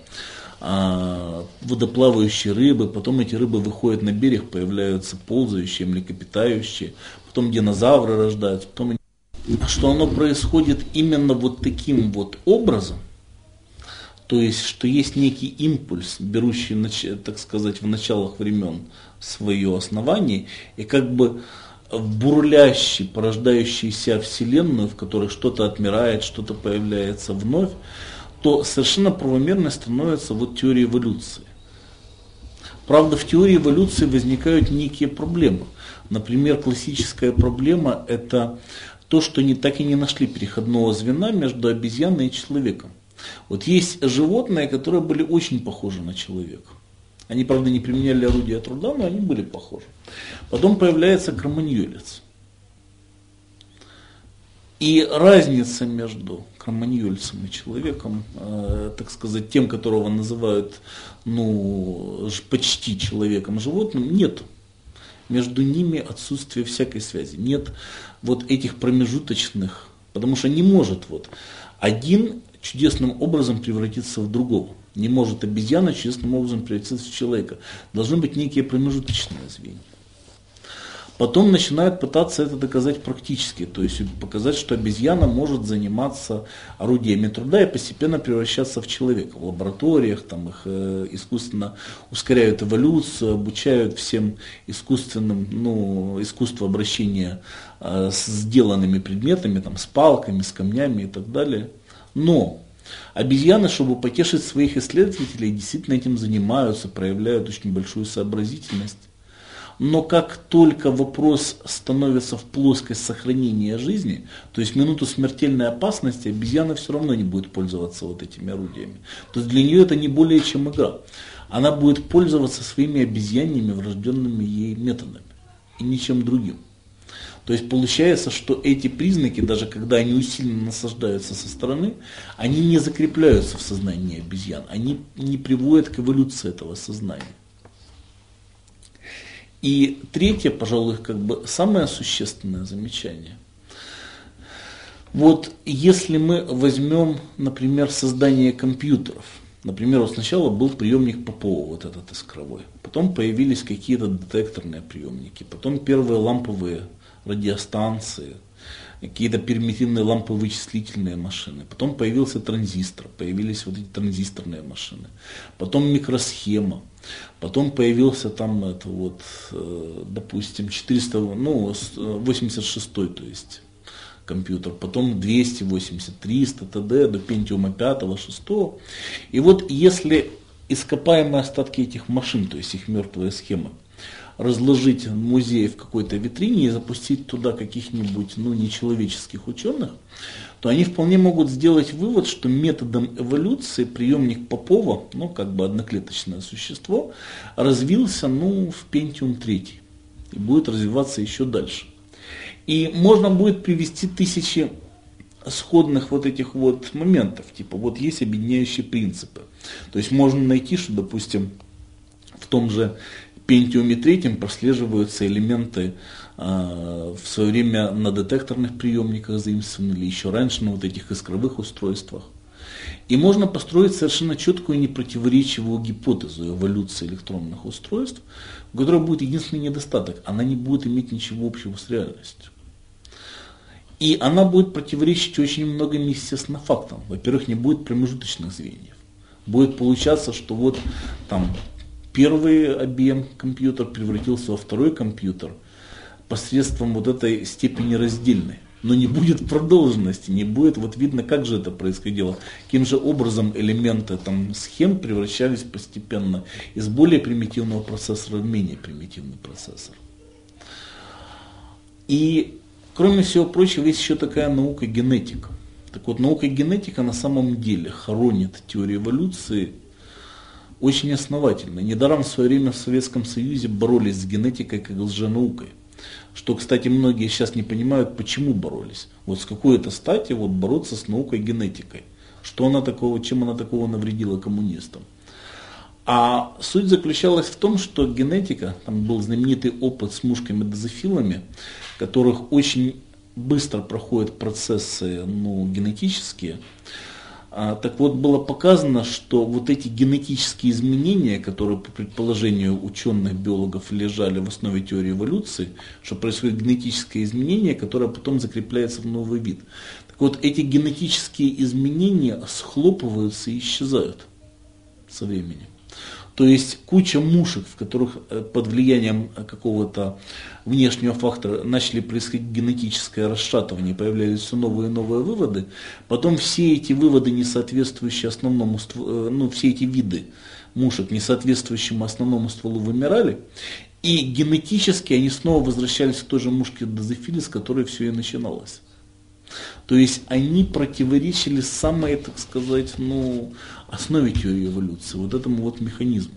а, водоплавающие рыбы, потом эти рыбы выходят на берег, появляются ползающие, млекопитающие, потом динозавры рождаются, потом... Что оно происходит именно вот таким вот образом, то есть, что есть некий импульс, берущий, так сказать, в началах времен свое основание, и как бы бурлящий, порождающийся Вселенную, в которой что-то отмирает, что-то появляется вновь, то совершенно правомерно становится вот теория эволюции. Правда, в теории эволюции возникают некие проблемы. Например, классическая проблема – это то, что не, так и не нашли переходного звена между обезьяной и человеком. Вот есть животные, которые были очень похожи на человека. Они, правда, не применяли орудия труда, но они были похожи. Потом появляется кроманьолец. И разница между кроманьольцем и человеком, э, так сказать, тем, которого называют ну, почти человеком, животным, нет. Между ними отсутствие всякой связи. Нет вот этих промежуточных, потому что не может вот один чудесным образом превратиться в другого. Не может обезьяна чудесным образом превратиться в человека. Должны быть некие промежуточные звенья. Потом начинают пытаться это доказать практически, то есть показать, что обезьяна может заниматься орудиями труда и постепенно превращаться в человека. В лабораториях там их э, искусственно ускоряют эволюцию, обучают всем искусственным, ну, искусству обращения э, с сделанными предметами, там, с палками, с камнями и так далее. Но обезьяны, чтобы потешить своих исследователей, действительно этим занимаются, проявляют очень большую сообразительность. Но как только вопрос становится в плоскость сохранения жизни, то есть в минуту смертельной опасности, обезьяна все равно не будет пользоваться вот этими орудиями. То есть для нее это не более чем игра. Она будет пользоваться своими обезьянными врожденными ей методами и ничем другим. То есть получается, что эти признаки, даже когда они усиленно насаждаются со стороны, они не закрепляются в сознании обезьян, они не приводят к эволюции этого сознания. И третье, пожалуй, как бы самое существенное замечание. Вот если мы возьмем, например, создание компьютеров. Например, вот сначала был приемник Попова, вот этот искровой. Потом появились какие-то детекторные приемники. Потом первые ламповые радиостанции, какие-то примитивные лампово-вычислительные машины. Потом появился транзистор, появились вот эти транзисторные машины. Потом микросхема. Потом появился там, это вот, допустим, четыреста, ну, восемьдесят шестой, то есть, компьютер, потом двести восемьдесят, триста, т.д. до Пентиума пятого, шестого. И вот если ископаемые остатки этих машин, то есть их мертвые схемы, разложить в музее в какой-то витрине и запустить туда каких-нибудь, ну, нечеловеческих ученых, то они вполне могут сделать вывод, что методом эволюции приемник Попова, ну, как бы одноклеточное существо, развился, ну, в Пентиум три и будет развиваться еще дальше. И можно будет привести тысячи сходных вот этих вот моментов, типа вот есть объединяющие принципы. То есть можно найти, что, допустим, в том же Пентиуме три прослеживаются элементы э, в свое время на детекторных приемниках заимствованы, или еще раньше на вот этих искровых устройствах. И можно построить совершенно четкую непротиворечивую гипотезу эволюции электронных устройств, у которой будет единственный недостаток: она не будет иметь ничего общего с реальностью. И она будет противоречить очень многим, естественно, фактам. Во-первых, не будет промежуточных звеньев. Будет получаться, что вот там первый ай би эм компьютер превратился во второй компьютер посредством вот этой степени раздельной. Но не будет продолженности, не будет, вот видно, как же это происходило, каким же образом элементы там, схем превращались постепенно из более примитивного процессора в менее примитивный процессор. И кроме всего прочего, есть еще такая наука генетика. Так вот, наука генетика на самом деле хоронит теорию эволюции очень основательно. Недаром в свое время в Советском Союзе боролись с генетикой как лженаукой. Что, кстати, многие сейчас не понимают, почему боролись. Вот с какой-то стати вот бороться с наукой генетикой. Что она такого, чем она такого навредила коммунистам. А суть заключалась в том, что генетика, там был знаменитый опыт с мушками-дрозофилами, которых очень быстро проходят процессы, ну, генетические. А, так вот, было показано, что вот эти генетические изменения, которые, по предположению ученых биологов, лежали в основе теории эволюции, что происходит генетическое изменение, которое потом закрепляется в новый вид. Так вот, эти генетические изменения схлопываются и исчезают со временем. То есть куча мушек, в которых под влиянием какого-то внешнего фактора начали происходить генетическое расшатывание, появлялись все новые и новые выводы, потом все эти выводы, не соответствующие основному, ну, все эти виды мушек, не соответствующему основному стволу, вымирали, и генетически они снова возвращались к той же мушке дрозофиле, с которой все и начиналось. То есть они противоречили самой, так сказать, ну, основе теории эволюции, вот этому вот механизму.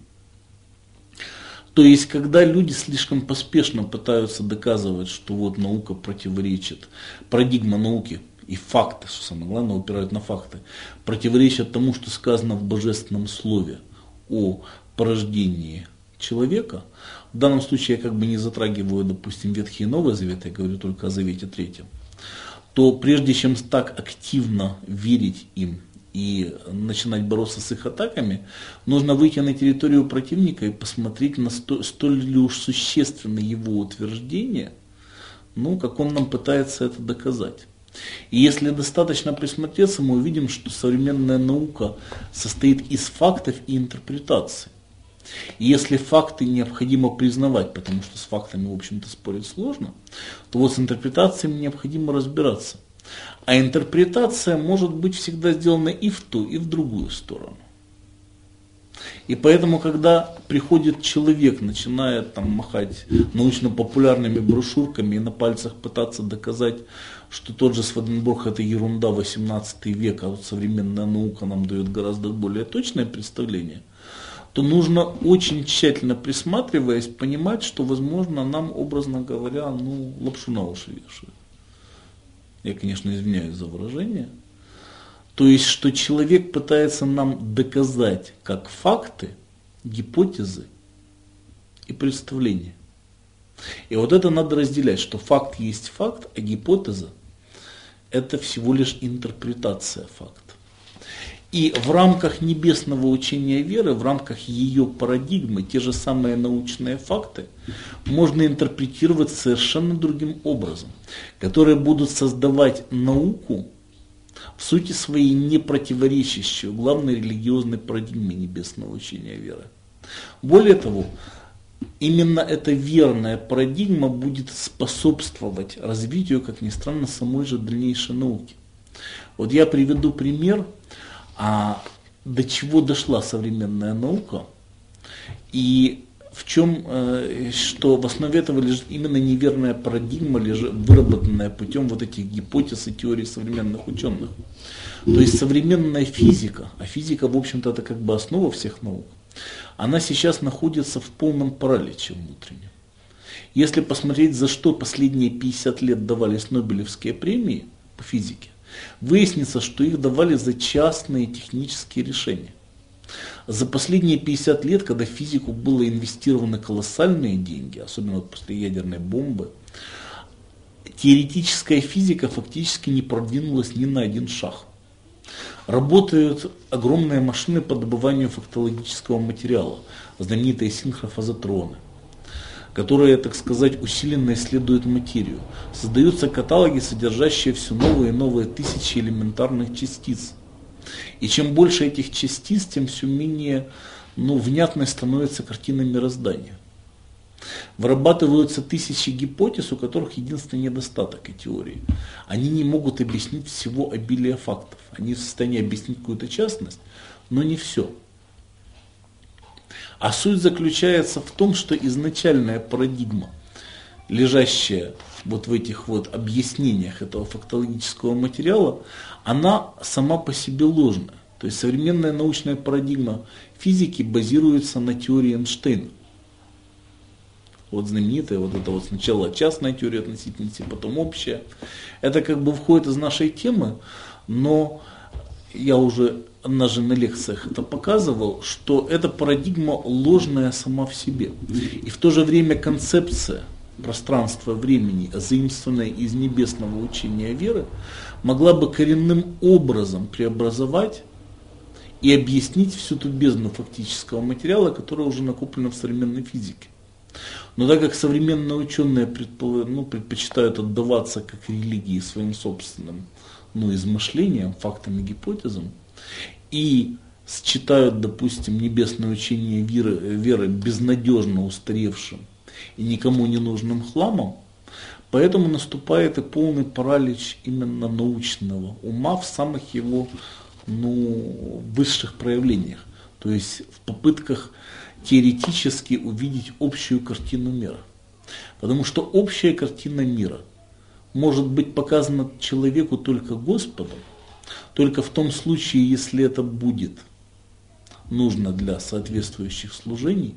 То есть, когда люди слишком поспешно пытаются доказывать, что вот наука противоречит, парадигма науки и факты, что самое главное, упирают на факты, противоречат тому, что сказано в божественном слове о порождении человека, в данном случае я как бы не затрагиваю, допустим, Ветхий и Новый Завет, я говорю только о Завете Третьем, то прежде чем так активно верить им и начинать бороться с их атаками, нужно выйти на территорию противника и посмотреть на сто, столь ли уж существенно его утверждение, ну, как он нам пытается это доказать. И если достаточно присмотреться, мы увидим, что современная наука состоит из фактов и интерпретаций. И если факты необходимо признавать, потому что с фактами, в общем-то, спорить сложно, то вот с интерпретациями необходимо разбираться. А интерпретация может быть всегда сделана и в ту, и в другую сторону. И поэтому, когда приходит человек, начинает там махать научно-популярными брошюрками и на пальцах пытаться доказать, что тот же Сведенборг это ерунда, восемнадцатый век, а вот современная наука нам дает гораздо более точное представление, то нужно очень тщательно присматриваясь, понимать, что, возможно, нам, образно говоря, ну, лапшу на уши вешают. Я, конечно, извиняюсь за выражение. То есть, что человек пытается нам доказать как факты, гипотезы и представления. И вот это надо разделять, что факт есть факт, а гипотеза – это всего лишь интерпретация факта. И в рамках небесного учения веры, в рамках ее парадигмы, те же самые научные факты можно интерпретировать совершенно другим образом, которые будут создавать науку, в сути своей не противоречащую главной религиозной парадигме небесного учения веры. Более того, именно эта верная парадигма будет способствовать развитию, как ни странно, самой же дальнейшей науки. Вот я приведу пример, а до чего дошла современная наука и в чем, что в основе этого лежит именно неверная парадигма, выработанная путем вот этих гипотез и теорий современных ученых. То есть современная физика, а физика, в общем-то, это как бы основа всех наук, она сейчас находится в полном параличе внутреннем. Если посмотреть, за что последние пятьдесят лет давались Нобелевские премии по физике, выяснится, что их давали за частные технические решения. За последние пятьдесят лет, когда в физику было инвестированы колоссальные деньги, особенно вот после ядерной бомбы, теоретическая физика фактически не продвинулась ни на один шаг. Работают огромные машины по добыванию фактологического материала, знаменитые синхрофазотроны, которые, так сказать, усиленно исследуют материю. Создаются каталоги, содержащие все новые и новые тысячи элементарных частиц. И чем больше этих частиц, тем все менее ну, внятной становится картина мироздания. Вырабатываются тысячи гипотез, у которых единственный недостаток и теории. Они не могут объяснить всего обилия фактов. Они в состоянии объяснить какую-то частность, но не все. А суть заключается в том, что изначальная парадигма, лежащая вот в этих вот объяснениях этого фактологического материала, она сама по себе ложная. То есть современная научная парадигма физики базируется на теории Эйнштейна. Вот знаменитая, вот это вот сначала частная теория относительности, потом общая. Это как бы входит из нашей темы, но я уже однажды на лекциях это показывал, что эта парадигма ложная сама в себе. И в то же время концепция пространства времени, заимствованная из небесного учения веры, могла бы коренным образом преобразовать и объяснить всю ту бездну фактического материала, которая уже накоплена в современной физике. Но так как современные ученые предпо, ну, предпочитают отдаваться как религии своим собственным ну, измышлениям, фактам и гипотезам, и считают, допустим, небесное учение веры, веры безнадежно устаревшим и никому не нужным хламом, поэтому наступает и полный паралич именно научного ума в самых его ну, высших проявлениях, то есть в попытках теоретически увидеть общую картину мира. Потому что общая картина мира может быть показана человеку только Господом, только в том случае, если это будет нужно для соответствующих служений.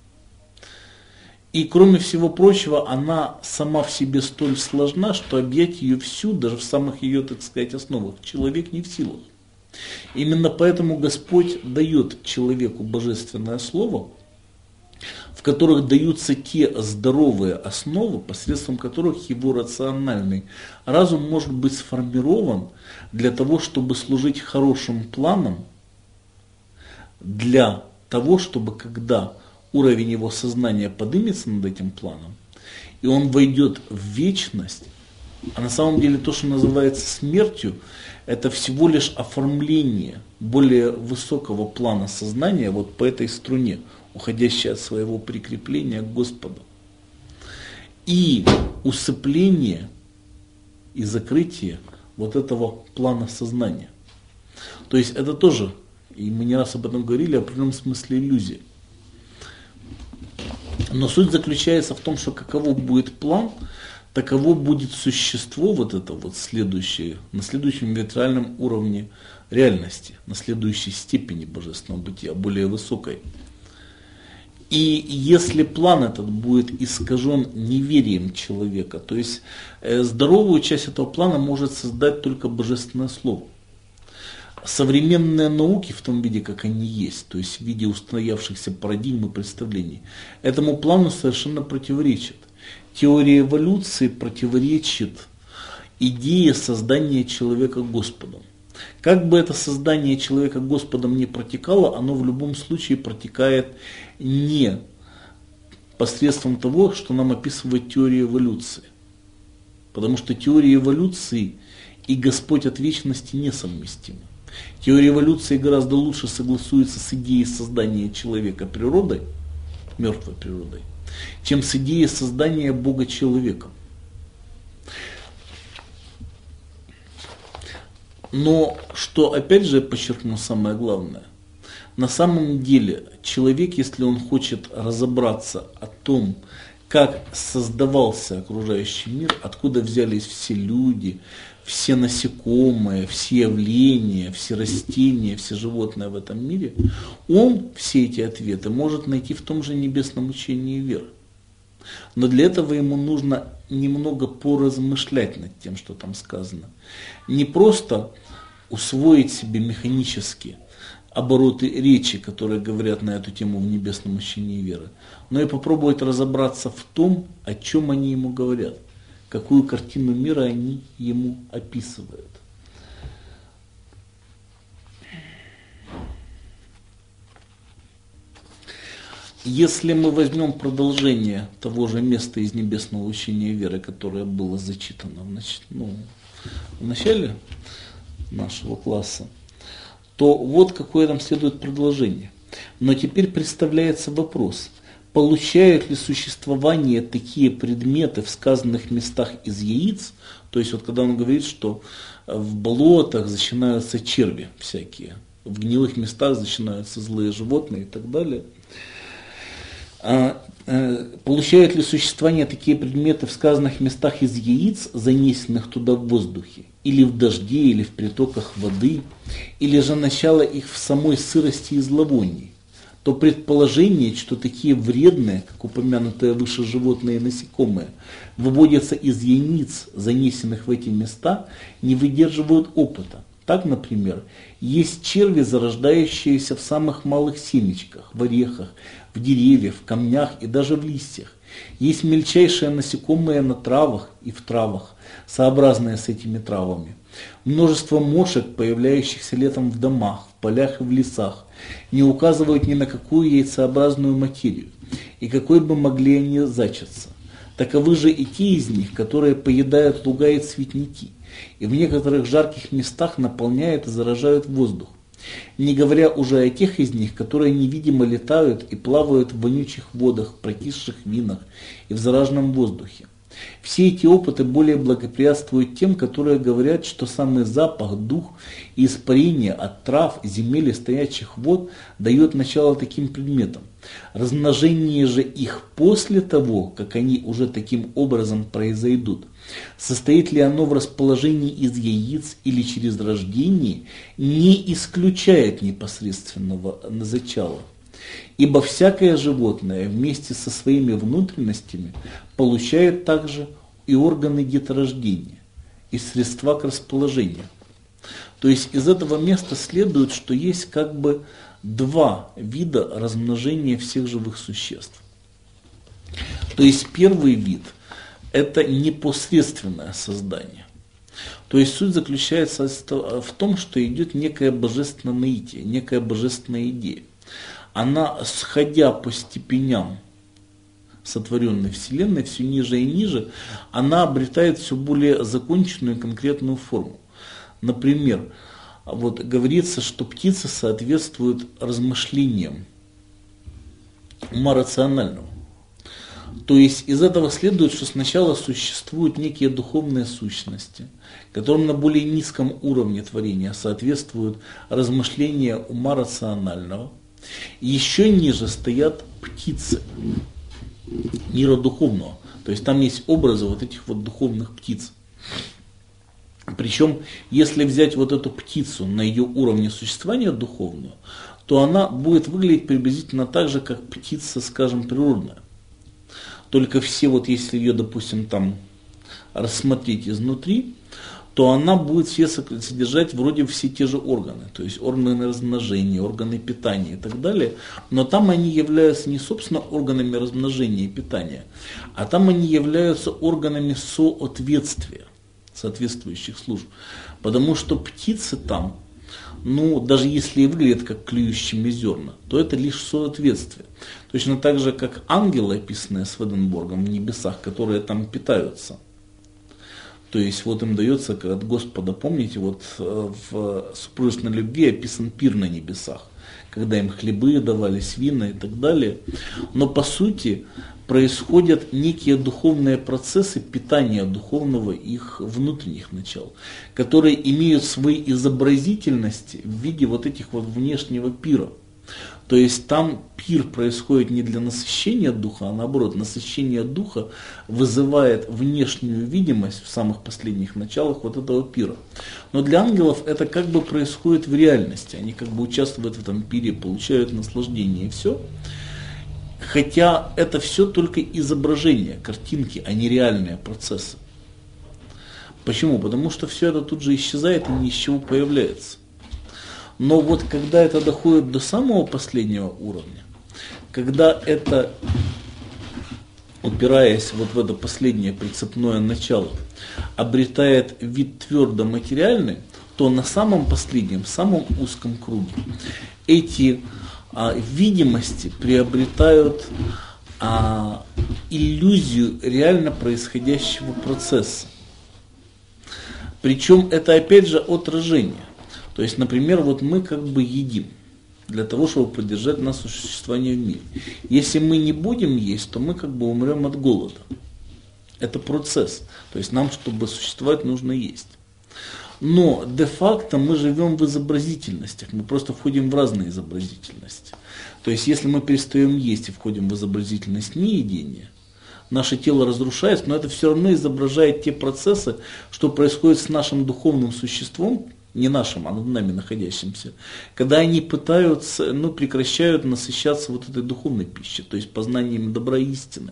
И кроме всего прочего, она сама в себе столь сложна, что объять ее всю, даже в самых ее, так сказать, основах, человек не в силах. Именно поэтому Господь дает человеку божественное слово, в которых даются те здоровые основы, посредством которых его рациональный разум может быть сформирован для того, чтобы служить хорошим планом, для того, чтобы когда уровень его сознания поднимется над этим планом, и он войдет в вечность, а на самом деле то, что называется смертью, это всего лишь оформление более высокого плана сознания вот по этой струне, уходящей от своего прикрепления к Господу. И усыпление и закрытие вот этого плана сознания. То есть это тоже, и мы не раз об этом говорили, в определенном смысле иллюзия. Но суть заключается в том, что каково будет план, таково будет существо вот это вот следующее, на следующем виртуальном уровне реальности, на следующей степени божественного бытия, более высокой. И если план этот будет искажен неверием человека, то есть э, здоровую часть этого плана может создать только Божественное Слово. Современные науки в том виде, как они есть, то есть в виде устоявшихся парадигм и представлений, этому плану совершенно противоречит. Теория эволюции противоречит идее создания человека Господом. Как бы это создание человека Господом не протекало, оно в любом случае протекает не посредством того, что нам описывает теория эволюции. Потому что теория эволюции и Господь от вечности несовместимы. Теория эволюции гораздо лучше согласуется с идеей создания человека природой, мертвой природой, чем с идеей создания Бога человеком. Но, что опять же я подчеркну самое главное, на самом деле человек, если он хочет разобраться о том, как создавался окружающий мир, откуда взялись все люди, все насекомые, все явления, все растения, все животные в этом мире, он все эти ответы может найти в том же небесном учении веры. Но для этого ему нужно немного поразмышлять над тем, что там сказано. Не просто усвоить себе механически обороты речи, которые говорят на эту тему в небесном учении веры, но и попробовать разобраться в том, о чем они ему говорят, какую картину мира они ему описывают. Если мы возьмем продолжение того же места из небесного учения веры, которое было зачитано в, нач... ну, в начале нашего класса, то вот какое там следует продолжение. Но теперь представляется вопрос, получают ли существование такие предметы в сказанных местах из яиц, то есть вот когда он говорит, что в болотах начинаются черви всякие, в гнилых местах начинаются злые животные и так далее, получают ли существование такие предметы в сказанных местах из яиц, занесенных туда в воздухе, или в дожде, или в притоках воды, или же начало их в самой сырости и зловонии, то предположение, что такие вредные, как упомянутые выше животные и насекомые, выводятся из яиц, занесенных в эти места, не выдерживают опыта. Так, например, есть черви, зарождающиеся в самых малых семечках, в орехах, в деревьях, в камнях и даже в листьях. Есть мельчайшие насекомые на травах и в травах, сообразные с этими травами. Множество мошек, появляющихся летом в домах, в полях и в лесах, не указывают ни на какую яйцеобразную материю, и какой бы могли они зачаться. Таковы же и те из них, которые поедают луга и цветники, и в некоторых жарких местах наполняют и заражают воздух. Не говоря уже о тех из них, которые невидимо летают и плавают в вонючих водах, прокисших винах и в зараженном воздухе. Все эти опыты более благоприятствуют тем, которые говорят, что самый запах, дух и испарение от трав, земель и стоячих вод дает начало таким предметам. Размножение же их после того, как они уже таким образом произойдут, состоит ли оно в расположении из яиц или через рождение, не исключает непосредственного зачала. Ибо всякое животное вместе со своими внутренностями получает также и органы деторождения, и средства к расположению. То есть из этого места следует, что есть как бы два вида размножения всех живых существ. То есть первый вид – это непосредственное создание. То есть суть заключается в том, что идет некое божественное наитие, некая божественная идея. Она, сходя по степеням сотворенной Вселенной, все ниже и ниже, она обретает все более законченную и конкретную форму. Например, вот говорится, что птицы соответствуют размышлениям ума рационального. То есть из этого следует, что сначала существуют некие духовные сущности, которым на более низком уровне творения соответствуют размышления ума рационального. Еще ниже стоят птицы мира духовного. То есть там есть образы вот этих вот духовных птиц. Причем, если взять вот эту птицу на ее уровне существования духовного, то она будет выглядеть приблизительно так же, как птица, скажем, природная. Только все, вот если ее, допустим, там рассмотреть изнутри, то она будет все содержать вроде все те же органы, то есть органы размножения, органы питания и так далее, но там они являются не собственно органами размножения и питания, а там они являются органами соответствия соответствующих служб, потому что птицы там, ну, даже если и выглядят как клюющими зерна, то это лишь соответствие. Точно так же, как ангелы, описанные Сведенборгом в небесах, которые там питаются. То есть вот им дается от Господа, помните, вот в супружественной любви описан пир на небесах, когда им хлебы давались, вина и так далее. Но по сути происходят некие духовные процессы питания духовного их внутренних начал, которые имеют свои изобразительности в виде вот этих вот внешнего пира. То есть там пир происходит не для насыщения духа, а наоборот, насыщение духа вызывает внешнюю видимость в самых последних началах вот этого пира. Но для ангелов это как бы происходит в реальности, они как бы участвуют в этом пире, получают наслаждение и все. Хотя это все только изображение, картинки, а не реальные процессы. Почему? Потому что все это тут же исчезает и ни из чего появляется. Но вот когда это доходит до самого последнего уровня, когда это, упираясь вот в это последнее прицепное начало, обретает вид твердо материальный, то на самом последнем, самом узком круге эти а, видимости приобретают а, иллюзию реально происходящего процесса. Причем это опять же отражение. То есть, например, вот мы как бы едим для того, чтобы поддержать наше существование в мире. Если мы не будем есть, то мы как бы умрем от голода. Это процесс. То есть нам, чтобы существовать, нужно есть. Но де-факто мы живем в изобразительностях. Мы просто входим в разные изобразительности. То есть если мы перестаем есть и входим в изобразительность неедения, наше тело разрушается, но это все равно изображает те процессы, что происходит с нашим духовным существом, не нашим, а над нами находящимся, когда они пытаются, ну, прекращают насыщаться вот этой духовной пищей, то есть познанием добра и истины.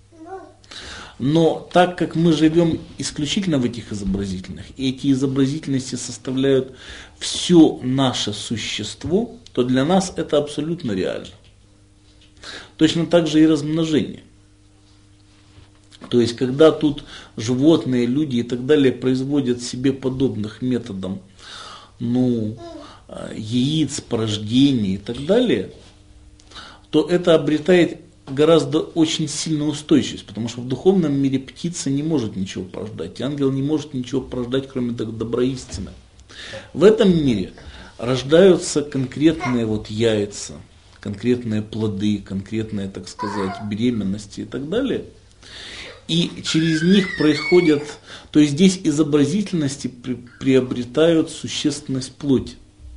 Но так как мы живем исключительно в этих изобразительных, и эти изобразительности составляют все наше существо, то для нас это абсолютно реально. Точно так же и размножение. То есть, когда тут животные, люди и так далее производят себе подобных методом, ну, яиц, порождений и так далее, то это обретает гораздо очень сильную устойчивость, потому что в духовном мире птица не может ничего порождать, и ангел не может ничего порождать, кроме добра истины. В этом мире рождаются конкретные вот яйца, конкретные плоды, конкретные, так сказать, беременности и так далее. И через них происходят, то есть здесь изобразительности при, приобретают существенность плоти.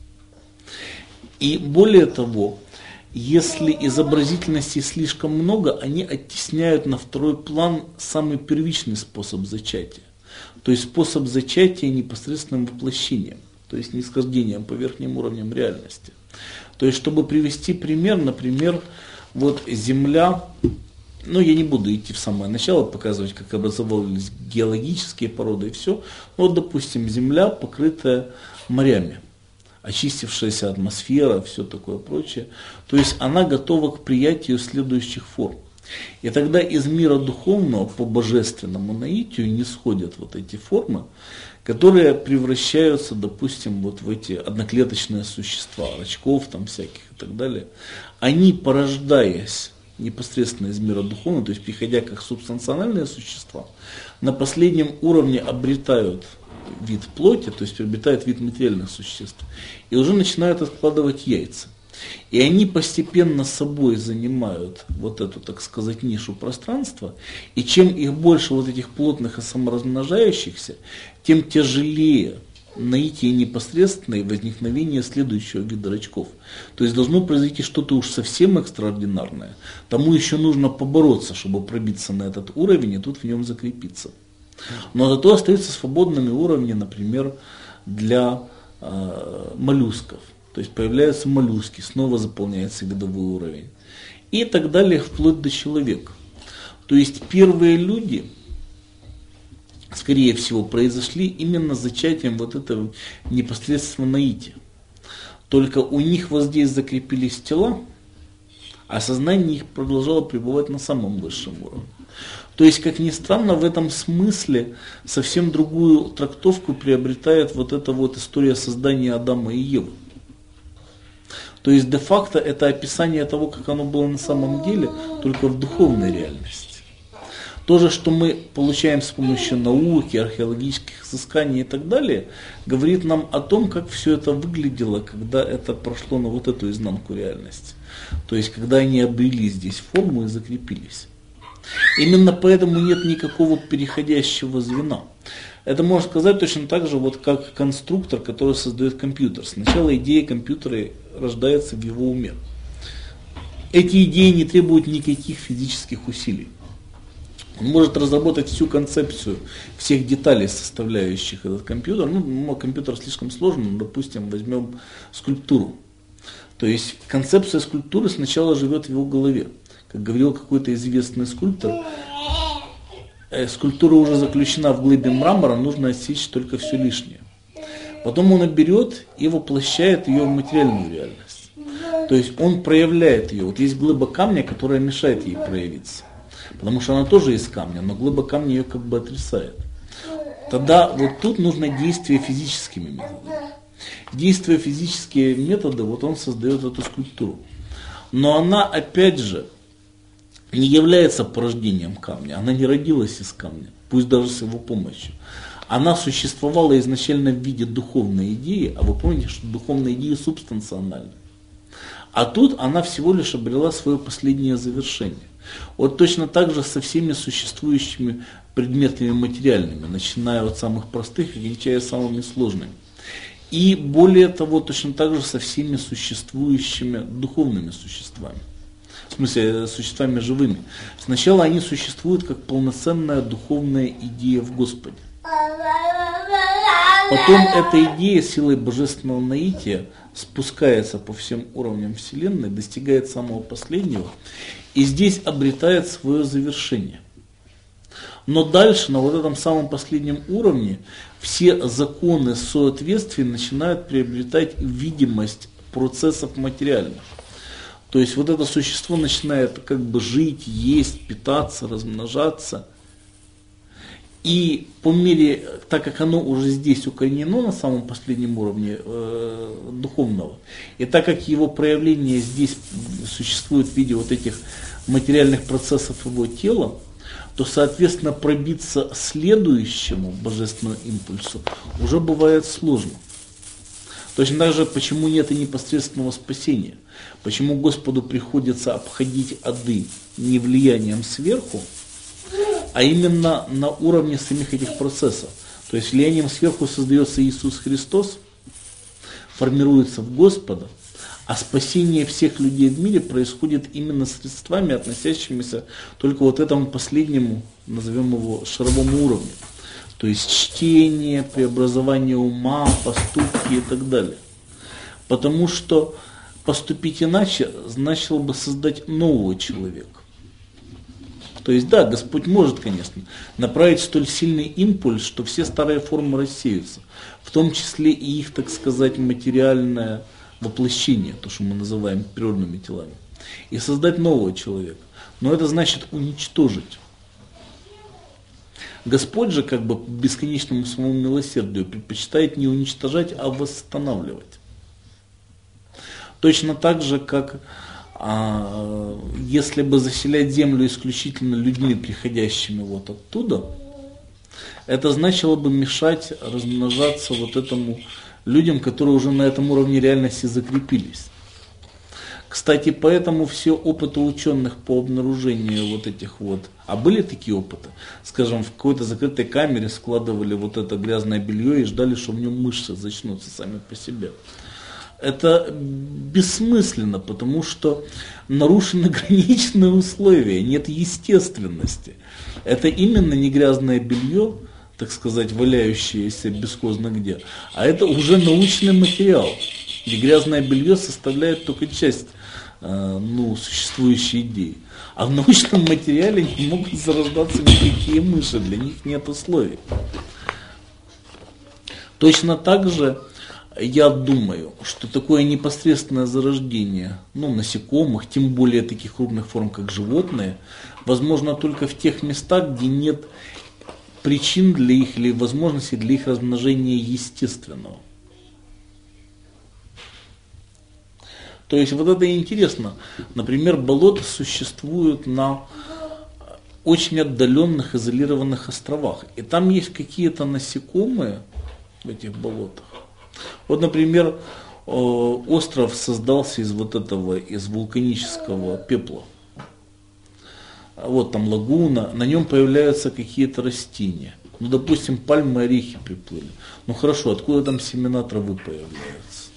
И более того, если изобразительностей слишком много, они оттесняют на второй план самый первичный способ зачатия. То есть способ зачатия непосредственным воплощением, то есть нисхождением по верхним уровням реальности. То есть, чтобы привести пример, например, вот Земля. Ну, я не буду идти в самое начало, показывать, как образовывались геологические породы и все. Вот, допустим, Земля, покрытая морями, очистившаяся атмосфера, все такое прочее. То есть она готова к приятию следующих форм. И тогда из мира духовного по божественному наитию не сходят вот эти формы, которые превращаются, допустим, вот в эти одноклеточные существа, рачков там всяких и так далее. Они, порождаясь непосредственно из мира духовного, то есть приходя как субстанциональные существа, на последнем уровне обретают вид плоти, то есть приобретают вид материальных существ, и уже начинают откладывать яйца. И они постепенно собой занимают вот эту, так сказать, нишу пространства, и чем их больше вот этих плотных и саморазмножающихся, тем тяжелее наитие непосредственное возникновение следующего вида рачков. То есть должно произойти что-то уж совсем экстраординарное. Тому еще нужно побороться, чтобы пробиться на этот уровень и тут в нем закрепиться. Но зато остаются свободными уровни, например, для э, моллюсков. То есть появляются моллюски, снова заполняется видовой уровень. И так далее, вплоть до человека. То есть первые люди, скорее всего, произошли именно зачатием вот этого непосредственно наития. Только у них вот здесь закрепились тела, а сознание их продолжало пребывать на самом высшем уровне. То есть, как ни странно, в этом смысле совсем другую трактовку приобретает вот эта вот история создания Адама и Евы. То есть, де-факто, это описание того, как оно было на самом деле, только в духовной реальности. То же, что мы получаем с помощью науки, археологических изысканий и так далее, говорит нам о том, как все это выглядело, когда это прошло на вот эту изнанку реальности. То есть, когда они обрели здесь форму и закрепились. Именно поэтому нет никакого переходящего звена. Это можно сказать точно так же, вот как конструктор, который создает компьютер. Сначала идея компьютера рождается в его уме. Эти идеи не требуют никаких физических усилий. Он может разработать всю концепцию всех деталей, составляющих этот компьютер. Ну, компьютер слишком сложный, но, допустим, возьмем скульптуру. То есть концепция скульптуры сначала живет в его голове. Как говорил какой-то известный скульптор, скульптура уже заключена в глыбе мрамора, нужно отсечь только все лишнее. Потом он берет и воплощает ее в материальную реальность. То есть он проявляет ее. Вот есть глыба камня, которая мешает ей проявиться. Потому что она тоже из камня, но глыба камня ее как бы отрицает. Тогда вот тут нужно действие физическими методами. Действуя физические методы, вот он создает эту скульптуру. Но она, опять же, не является порождением камня, она не родилась из камня, пусть даже с его помощью. Она существовала изначально в виде духовной идеи, а вы помните, что духовная идея субстанциональна. А тут она всего лишь обрела свое последнее завершение. Вот точно так же со всеми существующими предметами материальными, начиная от самых простых и кончая самыми сложными. И более того, точно так же со всеми существующими духовными существами. В смысле, существами живыми. Сначала они существуют как полноценная духовная идея в Господе. Потом эта идея силой божественного наития спускается по всем уровням Вселенной, достигает самого последнего, и здесь обретает свое завершение. Но дальше, на вот этом самом последнем уровне, все законы соответствия начинают приобретать видимость процессов материальных. То есть вот это существо начинает как бы жить, есть, питаться, размножаться. И по мере, так как оно уже здесь укоренено на самом последнем уровне э, духовного, и так как его проявление здесь существует в виде вот этих материальных процессов его тела, то, соответственно, пробиться следующему божественному импульсу уже бывает сложно. Точно так же, почему нет и непосредственного спасения. Почему Господу приходится обходить ады не влиянием сверху, а именно на уровне самих этих процессов. То есть влиянием сверху создается Иисус Христос, формируется в Господа, а спасение всех людей в мире происходит именно средствами, относящимися только вот этому последнему, назовем его, шаровому уровню. То есть чтение, преобразование ума, поступки и так далее. Потому что поступить иначе значило бы создать нового человека. То есть да, Господь может, конечно, направить столь сильный импульс, что все старые формы рассеются, в том числе и их, так сказать, материальное воплощение, то, что мы называем природными телами, и создать нового человека. Но это значит уничтожить. Господь же, как бы по бесконечному своему милосердию, предпочитает не уничтожать, а восстанавливать. Точно так же, как а, если бы заселять землю исключительно людьми, приходящими вот оттуда, это значило бы мешать размножаться вот этому людям, которые уже на этом уровне реальности закрепились. Кстати, поэтому все опыты ученых по обнаружению вот этих вот, а были такие опыты, скажем, в какой-то закрытой камере складывали вот это грязное белье и ждали, что в нем мышцы зачнутся сами по себе. Это бессмысленно, потому что нарушены граничные условия, нет естественности. Это именно не грязное белье, так сказать, валяющееся бесхозно где, а это уже научный материал. где грязное белье составляет только часть э, ну, существующей идеи. А в научном материале не могут зарождаться никакие мыши, для них нет условий. Точно так же я думаю, что такое непосредственное зарождение ну, насекомых, тем более таких крупных форм, как животные, возможно только в тех местах, где нет причин для их или возможностей для их размножения естественного. То есть вот это интересно. Например, болота существуют на очень отдаленных, изолированных островах. И там есть какие-то насекомые в этих болотах. Вот, например, остров создался из вот этого, из вулканического пепла. Вот там лагуна, на нем появляются какие-то растения. Ну, допустим, пальмы, орехи приплыли. Ну хорошо, откуда там семена травы появляются?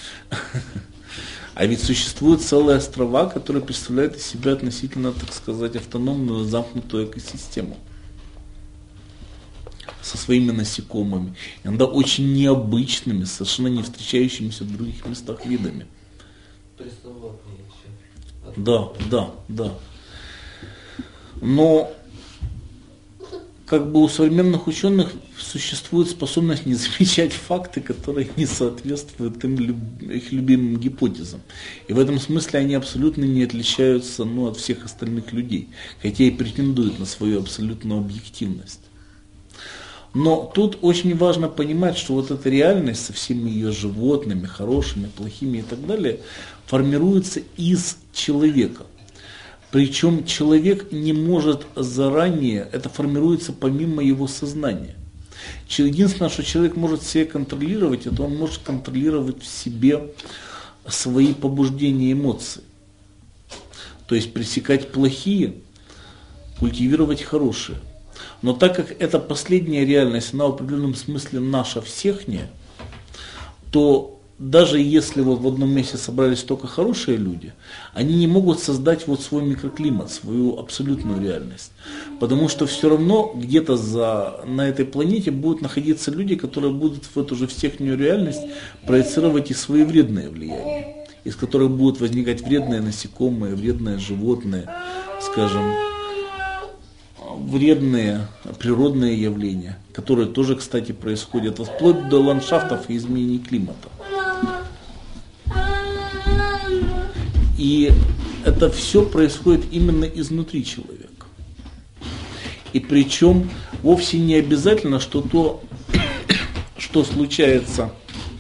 А ведь существуют целые острова, которые представляют из себя относительно, так сказать, автономную, замкнутую экосистему. Со своими насекомыми. Иногда очень необычными, совершенно не встречающимися в других местах видами. Да, да, да. Но как бы у современных ученых существует способность не замечать факты, которые не соответствуют им, их любимым гипотезам. И в этом смысле они абсолютно не отличаются ну, от всех остальных людей, хотя и претендуют на свою абсолютную объективность. Но тут очень важно понимать, что вот эта реальность со всеми ее животными, хорошими, плохими и так далее, формируется из человека. Причем человек не может заранее, это формируется помимо его сознания. Единственное, что человек может себя контролировать, это он может контролировать в себе свои побуждения и эмоции. То есть пресекать плохие, культивировать хорошие. Но так как эта последняя реальность, она в определенном смысле наша всехняя, то даже если вот в одном месте собрались только хорошие люди, они не могут создать вот свой микроклимат, свою абсолютную реальность. Потому что все равно где-то за, на этой планете будут находиться люди, которые будут в эту же всехнюю реальность проецировать и свои вредные влияния, из которых будут возникать вредные насекомые, вредные животные, скажем, вредные природные явления, которые тоже, кстати, происходят вплоть до ландшафтов и изменений климата. И это все происходит именно изнутри человека. И причем вовсе не обязательно, что то, что случается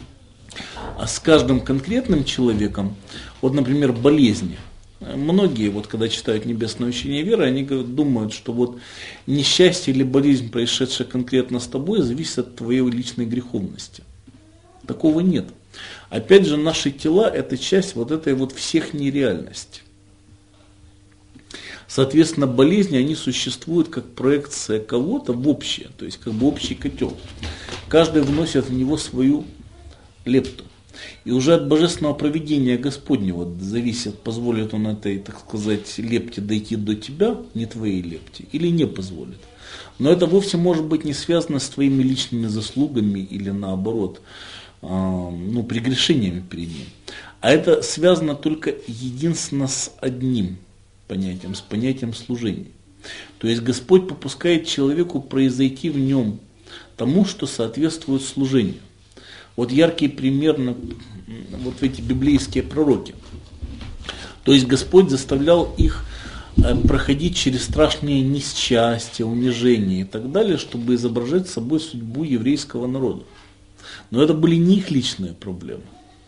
с каждым конкретным человеком, вот, например, болезни. Многие, вот, когда читают «Небесное учение веры», они думают, что вот несчастье или болезнь, происшедшая конкретно с тобой, зависит от твоей личной греховности. Такого нет. Опять же, наши тела – это часть вот этой вот всех нереальности. Соответственно, болезни, они существуют как проекция кого-то в общее, то есть как бы общий котел. Каждый вносит в него свою лепту. И уже от божественного провидения Господнего зависит, позволит он этой, так сказать, лепте дойти до тебя, не твоей лепте, или не позволит. Но это вовсе может быть не связано с твоими личными заслугами или наоборот, ну, прегрешениями перед ним. А это связано только единственно с одним понятием, с понятием служения. То есть Господь попускает человеку произойти в нем тому, что соответствует служению. Вот яркий пример, вот эти библейские пророки. То есть Господь заставлял их проходить через страшные несчастья, унижения и так далее, чтобы изображать собой судьбу еврейского народа. Но это были не их личные проблемы.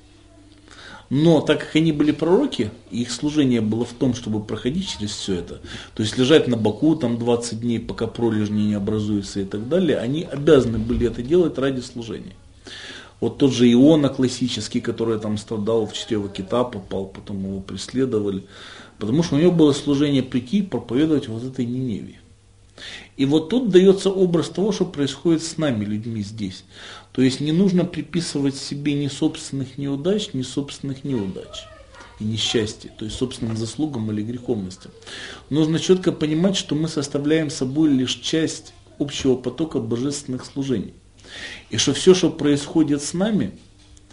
Но так как они были пророки, и их служение было в том, чтобы проходить через все это, то есть лежать на боку там двадцать дней, пока пролежни не образуются и так далее, они обязаны были это делать ради служения. Вот тот же Иона классический, который там страдал, в чрево кита попал, потом его преследовали, потому что у него было служение прийти и проповедовать вот этой Ниневии. И вот тут дается образ того, что происходит с нами, людьми здесь. То есть не нужно приписывать себе ни собственных неудач, ни собственных неудач и несчастья, то есть собственным заслугам или греховностям. Нужно четко понимать, что мы составляем собой лишь часть общего потока божественных служений. И что все, что происходит с нами,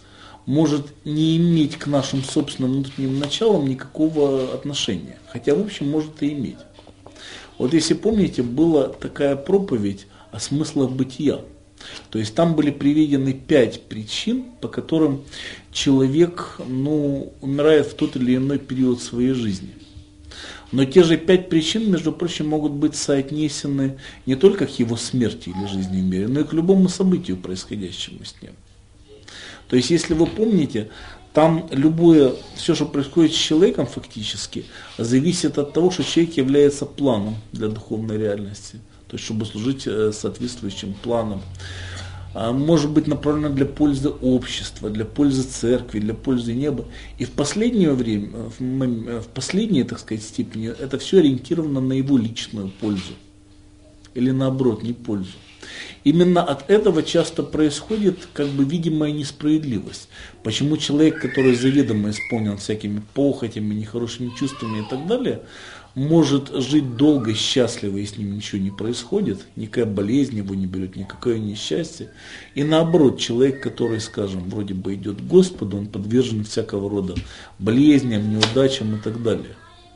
может не иметь к нашим собственным внутренним началам никакого отношения. Хотя, в общем, может и иметь. Вот если помните, была такая проповедь о смыслах бытия. То есть там были приведены пять причин, по которым человек ну, умирает в тот или иной период своей жизни. Но те же пять причин, между прочим, могут быть соотнесены не только к его смерти или жизни в мире, но и к любому событию, происходящему с ним. То есть, если вы помните, там любое, все, что происходит с человеком фактически, зависит от того, что человек является планом для духовной реальности. То есть, чтобы служить соответствующим планом. Может быть направлено для пользы общества, для пользы церкви, для пользы неба. И в последнее время, в последней, так сказать, степени, это все ориентировано на его личную пользу. Или наоборот, не пользу. Именно от этого часто происходит как бы видимая несправедливость. Почему человек, который заведомо исполнен всякими похотями, нехорошими чувствами и так далее, может жить долго, счастливо, и с ним ничего не происходит, никакая болезнь его не берет, никакое несчастье. И наоборот, человек, который, скажем, вроде бы идет к Господу, он подвержен всякого рода болезням, неудачам и так далее.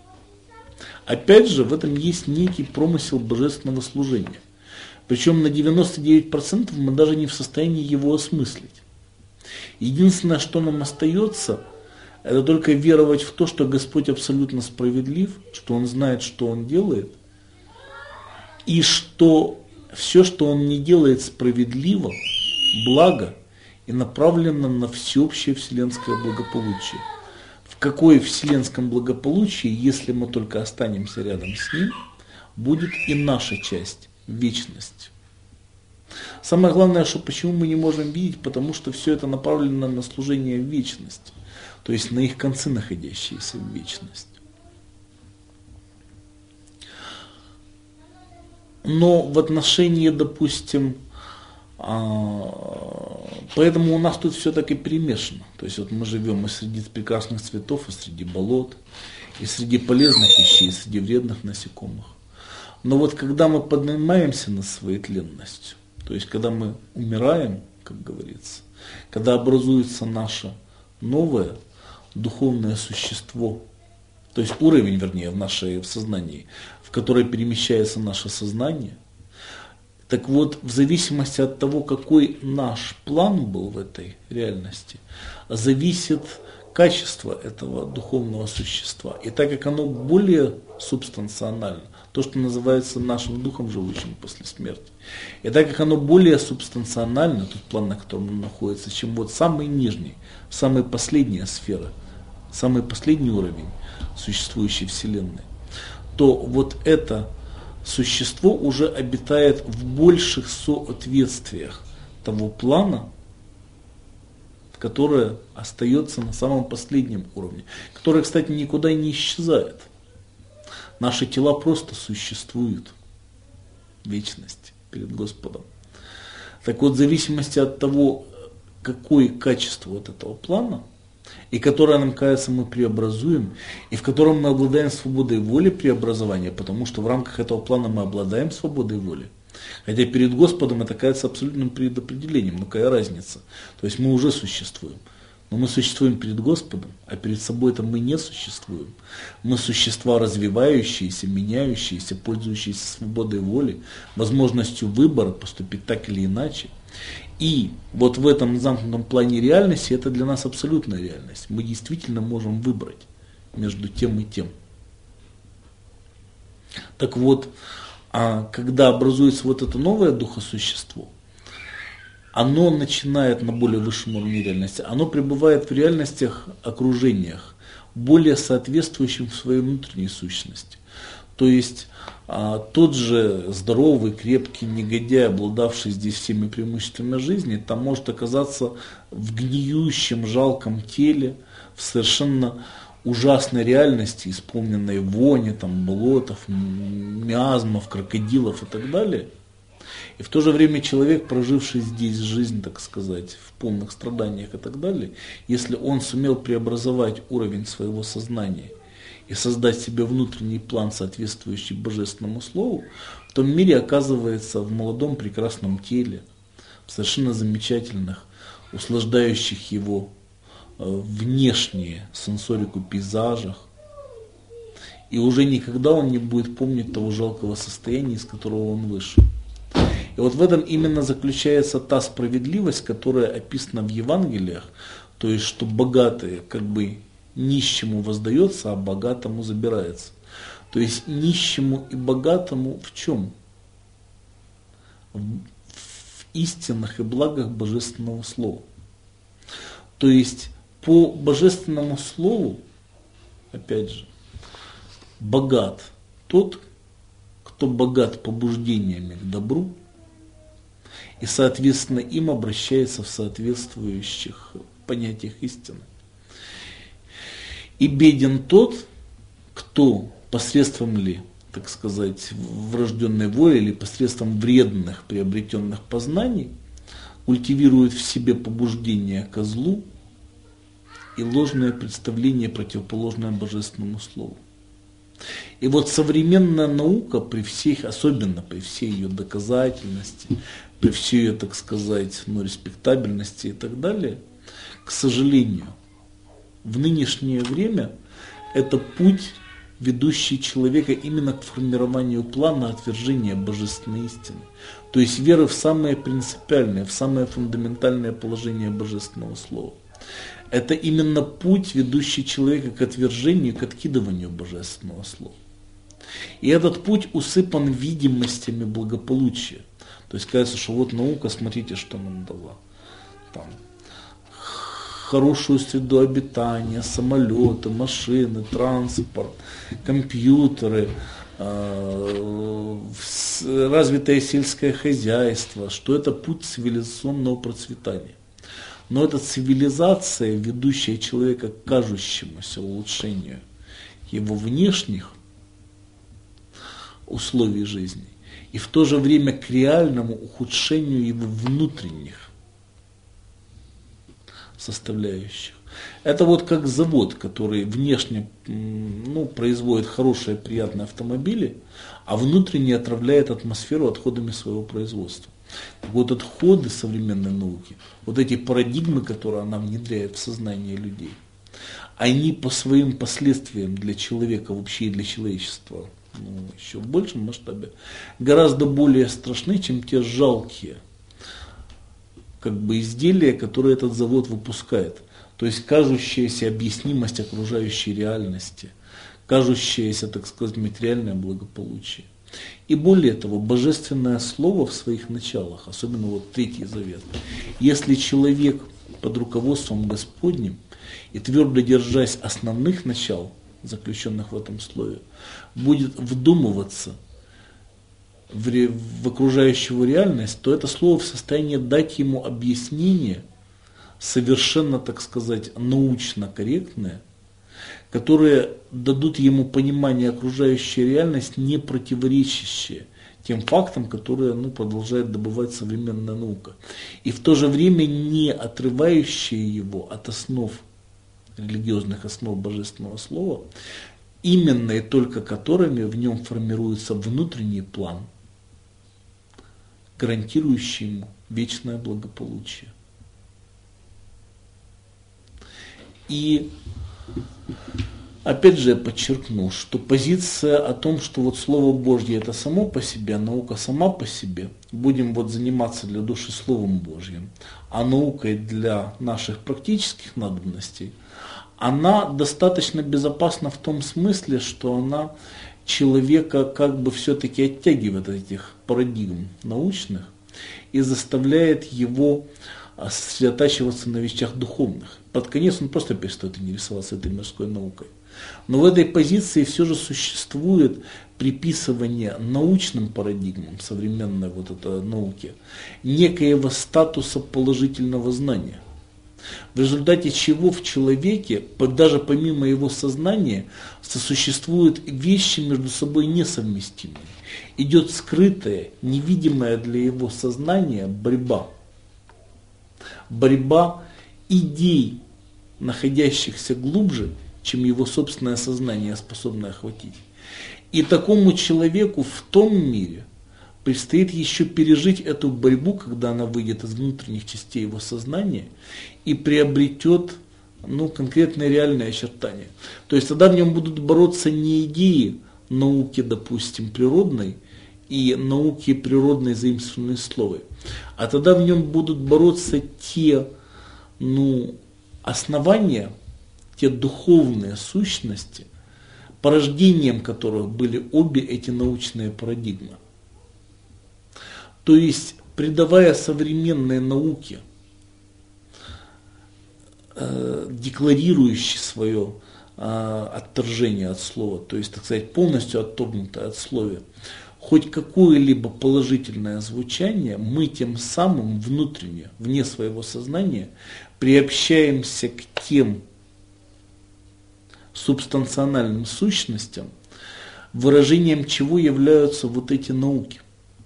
Опять же, в этом есть некий промысел божественного служения. Причем на девяносто девять процентов мы даже не в состоянии его осмыслить. Единственное, что нам остается, это только веровать в то, что Господь абсолютно справедлив, что Он знает, что Он делает, и что все, что Он не делает, справедливо, благо и направлено на всеобщее вселенское благополучие. В какое вселенском благополучии, если мы только останемся рядом с Ним, будет и наша часть, вечность. Самое главное, что почему мы не можем видеть, потому что все это направлено на служение в вечность. То есть на их концы, находящиеся в вечность. Но в отношении, допустим, поэтому у нас тут все так и перемешано. То есть вот мы живем и среди прекрасных цветов, и среди болот, и среди полезных вещей, и среди вредных насекомых. Но вот когда мы поднимаемся над своей тленностью, то есть когда мы умираем, как говорится, когда образуется наше новое духовное существо, то есть уровень, вернее, в нашей в сознании, в которое перемещается наше сознание, так вот, в зависимости от того, какой наш план был в этой реальности, зависит качество этого духовного существа. И так как оно более субстанционально, то, что называется нашим духом, живущим после смерти, и так как оно более субстанционально, тот план, на котором оно находится, чем вот самый нижний, самая последняя сфера, самый последний уровень существующей Вселенной, то вот это существо уже обитает в больших соответствиях того плана, которое остается на самом последнем уровне, которое, кстати, никуда и не исчезает. Наши тела просто существуют в вечности перед Господом. Так вот, в зависимости от того, какое качество вот этого плана, и которое, нам кажется, мы преобразуем, и в котором мы обладаем свободой воли преобразования, потому что в рамках этого плана мы обладаем свободой воли. Хотя перед Господом это кажется абсолютным предопределением, но какая разница? То есть мы уже существуем. Но мы существуем перед Господом, а перед собой-то мы не существуем. Мы существа развивающиеся, меняющиеся, пользующиеся свободой воли, возможностью выбора поступить так или иначе. И вот в этом замкнутом плане реальности это для нас абсолютная реальность. Мы действительно можем выбрать между тем и тем. Так вот, а когда образуется вот это новое духосущество, оно начинает на более высшем уровне реальности, оно пребывает в реальностях, окружениях, более соответствующим своей внутренней сущности. То есть а, тот же здоровый, крепкий негодяй, обладавший здесь всеми преимуществами жизни, там может оказаться в гниющем, жалком теле, в совершенно ужасной реальности, исполненной вони, там, болотов, миазмов, крокодилов и так далее. И в то же время человек, проживший здесь жизнь, так сказать, в полных страданиях и так далее, если он сумел преобразовать уровень своего сознания и создать себе внутренний план, соответствующий Божественному Слову, в том мире оказывается в молодом прекрасном теле, в совершенно замечательных, услаждающих его внешние сенсорику пейзажах. И уже никогда он не будет помнить того жалкого состояния, из которого он вышел. И вот в этом именно заключается та справедливость, которая описана в Евангелиях, то есть, что богатые как бы нищему воздается, а богатому забирается. То есть нищему и богатому в чем? В, в истинах и благах Божественного Слова. То есть по Божественному Слову, опять же, богат тот, кто богат побуждениями к добру, и, соответственно, им обращается в соответствующих понятиях истины. И беден тот, кто посредством ли, так сказать, врожденной воли или посредством вредных приобретенных познаний культивирует в себе побуждение ко злу и ложное представление, противоположное Божественному Слову. И вот современная наука при всей, особенно при всей ее доказательности, при всей ее, так сказать, ну, респектабельности и так далее, к сожалению, в нынешнее время это путь, ведущий человека именно к формированию плана отвержения божественной истины. То есть веры в самое принципиальное, в самое фундаментальное положение Божественного Слова. Это именно путь, ведущий человека к отвержению, к откидыванию Божественного Слова. И этот путь усыпан видимостями благополучия. То есть кажется, что вот наука, смотрите, что нам дала. Там, хорошую среду обитания, самолеты, машины, транспорт, компьютеры, развитое сельское хозяйство, что это путь цивилизационного процветания. Но это цивилизация, ведущая человека к кажущемуся улучшению его внешних условий жизни и в то же время к реальному ухудшению его внутренних составляющих. Это вот как завод, который внешне ну, производит хорошие, приятные автомобили, а внутренне отравляет атмосферу отходами своего производства. Вот отходы современной науки, вот эти парадигмы, которые она внедряет в сознание людей, они по своим последствиям для человека вообще и для человечества, ну, еще в большем масштабе, гораздо более страшны, чем те жалкие как бы, изделия, которые этот завод выпускает. То есть кажущаяся объяснимость окружающей реальности, кажущееся, так сказать, материальное благополучие. И более того, Божественное Слово в своих началах, особенно вот Третий Завет, если человек под руководством Господним и твердо держась основных начал, заключенных в этом слове, будет вдумываться в, ре, в окружающую реальность, то это слово в состоянии дать ему объяснение, совершенно, так сказать, научно корректное, которые дадут ему понимание окружающей реальности, не противоречащее тем фактам, которые ну, продолжает добывать современная наука. И в то же время не отрывающее его от основ, религиозных основ Божественного Слова, именно и только которыми в нем формируется внутренний план, гарантирующий ему вечное благополучие. И опять же я подчеркну, что позиция о том, что вот Слово Божье это само по себе, а наука сама по себе, будем вот заниматься для души Словом Божьим, а наукой для наших практических надобностей, она достаточно безопасна в том смысле, что она человека как бы все-таки оттягивает от этих парадигм научных и заставляет его сосредотачиваться на вещах духовных. Под конец он просто перестает интересоваться этой мирской наукой. Но в этой позиции все же существует приписывание научным парадигмам современной вот этой науки некоего статуса положительного знания, в результате чего в человеке, даже помимо его сознания, сосуществуют вещи между собой несовместимые. Идет скрытая, невидимая для его сознания борьба. Борьба идей, находящихся глубже, чем его собственное сознание способно охватить. И такому человеку в том мире предстоит еще пережить эту борьбу, когда она выйдет из внутренних частей его сознания и приобретет ну, конкретные реальные очертания. То есть тогда в нем будут бороться не идеи науки, допустим, природной, и науки природной заимствованной словой, а тогда в нем будут бороться те, ну, основания, те духовные сущности, порождением которых были обе эти научные парадигмы. То есть, придавая современной науке, э, декларирующей свое э, отторжение от слова, то есть, так сказать, полностью отторгнутое от слова, хоть какое-либо положительное звучание, мы тем самым внутренне, вне своего сознания, приобщаемся к тем субстанциональным сущностям, выражением чего являются вот эти науки.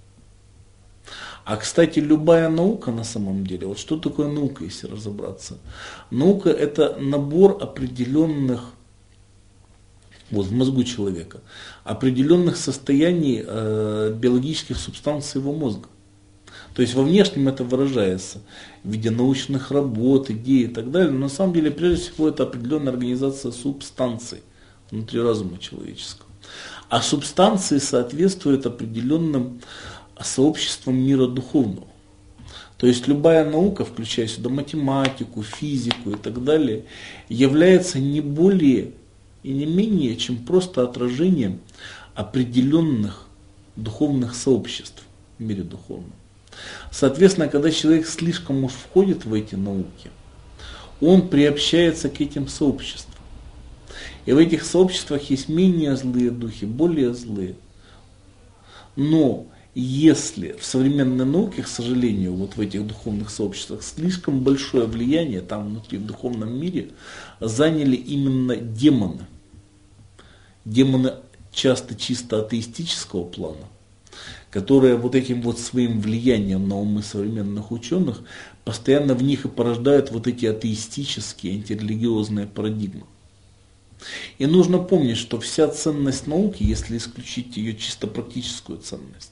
А, кстати, любая наука на самом деле, вот что такое наука, если разобраться? Наука – это набор определенных, вот в мозгу человека, определенных состояний э, биологических субстанций его мозга. То есть во внешнем это выражается в виде научных работ, идей и так далее, но на самом деле прежде всего это определенная организация субстанций внутри разума человеческого. А субстанции соответствуют определенным сообществам мира духовного. То есть любая наука, включая сюда математику, физику и так далее, является не более и не менее, чем просто отражением определенных духовных сообществ в мире духовном. Соответственно, когда человек слишком уж входит в эти науки, он приобщается к этим сообществам. И в этих сообществах есть менее злые духи, более злые. Но если в современной науке, к сожалению, вот в этих духовных сообществах слишком большое влияние там внутри, в духовном мире, заняли именно демоны. Демоны часто чисто атеистического плана, которые вот этим вот своим влиянием на умы современных ученых постоянно в них и порождают вот эти атеистические, антирелигиозные парадигмы. И нужно помнить, что вся ценность науки, если исключить ее чисто практическую ценность,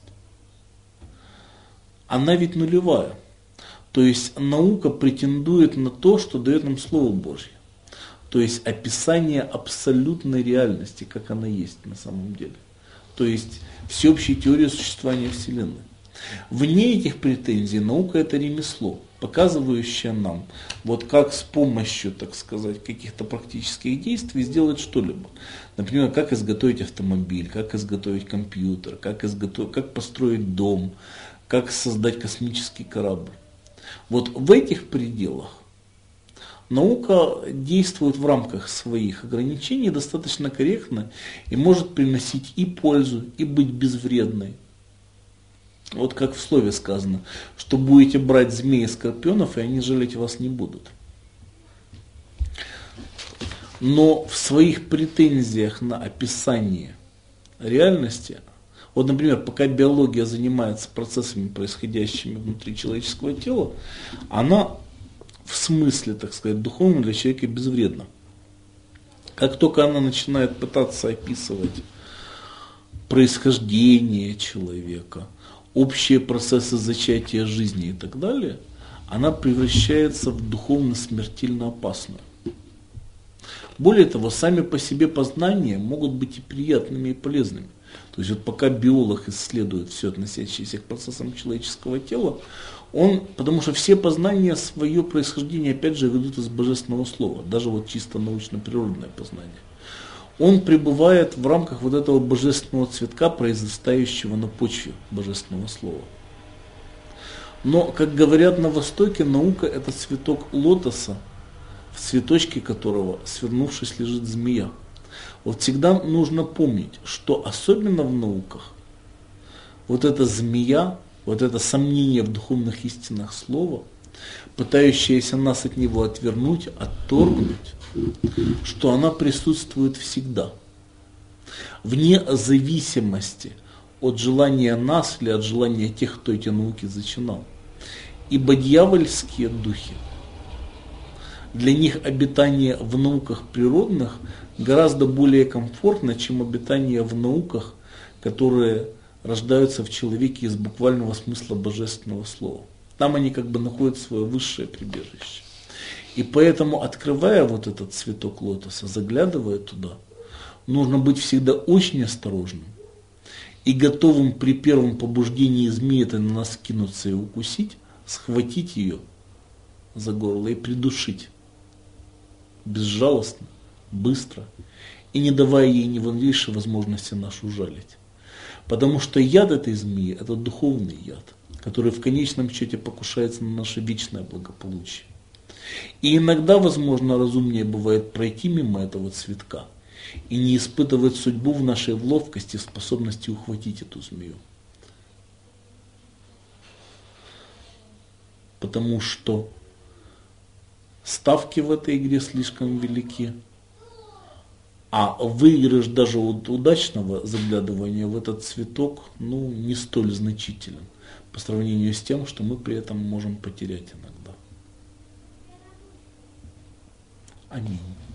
она ведь нулевая. То есть наука претендует на то, что дает нам Слово Божье. То есть описание абсолютной реальности, как она есть на самом деле. То есть всеобщей теории существования Вселенной. Вне этих претензий наука – это ремесло, показывающее нам, вот как с помощью, так сказать, каких-то практических действий сделать что-либо. Например, как изготовить автомобиль, как изготовить компьютер, как, изготовить, как построить дом, как создать космический корабль. Вот в этих пределах наука действует в рамках своих ограничений достаточно корректно и может приносить и пользу, и быть безвредной. Вот как в слове сказано, что будете брать змей и скорпионов, и они жалеть вас не будут. Но в своих претензиях на описание реальности, вот, например, пока биология занимается процессами, происходящими внутри человеческого тела, она в смысле, так сказать, духовном для человека безвредна. Как только она начинает пытаться описывать происхождение человека, общие процессы зачатия жизни и так далее, она превращается в духовно смертельно опасную. Более того, сами по себе познания могут быть и приятными, и полезными. То есть вот пока биолог исследует все относящееся к процессам человеческого тела, он, потому что все познания свое происхождение опять же ведут из божественного слова, даже вот чисто научно-природное познание. Он пребывает в рамках вот этого божественного цветка, произрастающего на почве божественного слова. Но, как говорят на Востоке, наука – это цветок лотоса, в цветочке которого, свернувшись, лежит змея. Вот всегда нужно помнить, что особенно в науках вот эта змея, вот это сомнение в духовных истинах слова, пытающееся нас от него отвернуть, отторгнуть, что она присутствует всегда, вне зависимости от желания нас или от желания тех, кто эти науки зачинал. Ибо дьявольские духи, для них обитание в науках природных гораздо более комфортно, чем обитание в науках, которые рождаются в человеке из буквального смысла божественного слова. Там они как бы находят свое высшее прибежище. И поэтому, открывая вот этот цветок лотоса, заглядывая туда, нужно быть всегда очень осторожным и готовым при первом побуждении змеи это на нас кинуться и укусить, схватить ее за горло и придушить. Безжалостно, быстро и не давая ей ни малейшей возможности нас ужалить. Потому что яд этой змеи – это духовный яд, который в конечном счете покушается на наше вечное благополучие. И иногда, возможно, разумнее бывает пройти мимо этого цветка и не испытывать судьбу в нашей ловкости, способности ухватить эту змею. Потому что ставки в этой игре слишком велики, а выигрыш даже от удачного заглядывания в этот цветок, ну, не столь значителен по сравнению с тем, что мы при этом можем потерять иногда. Аминь.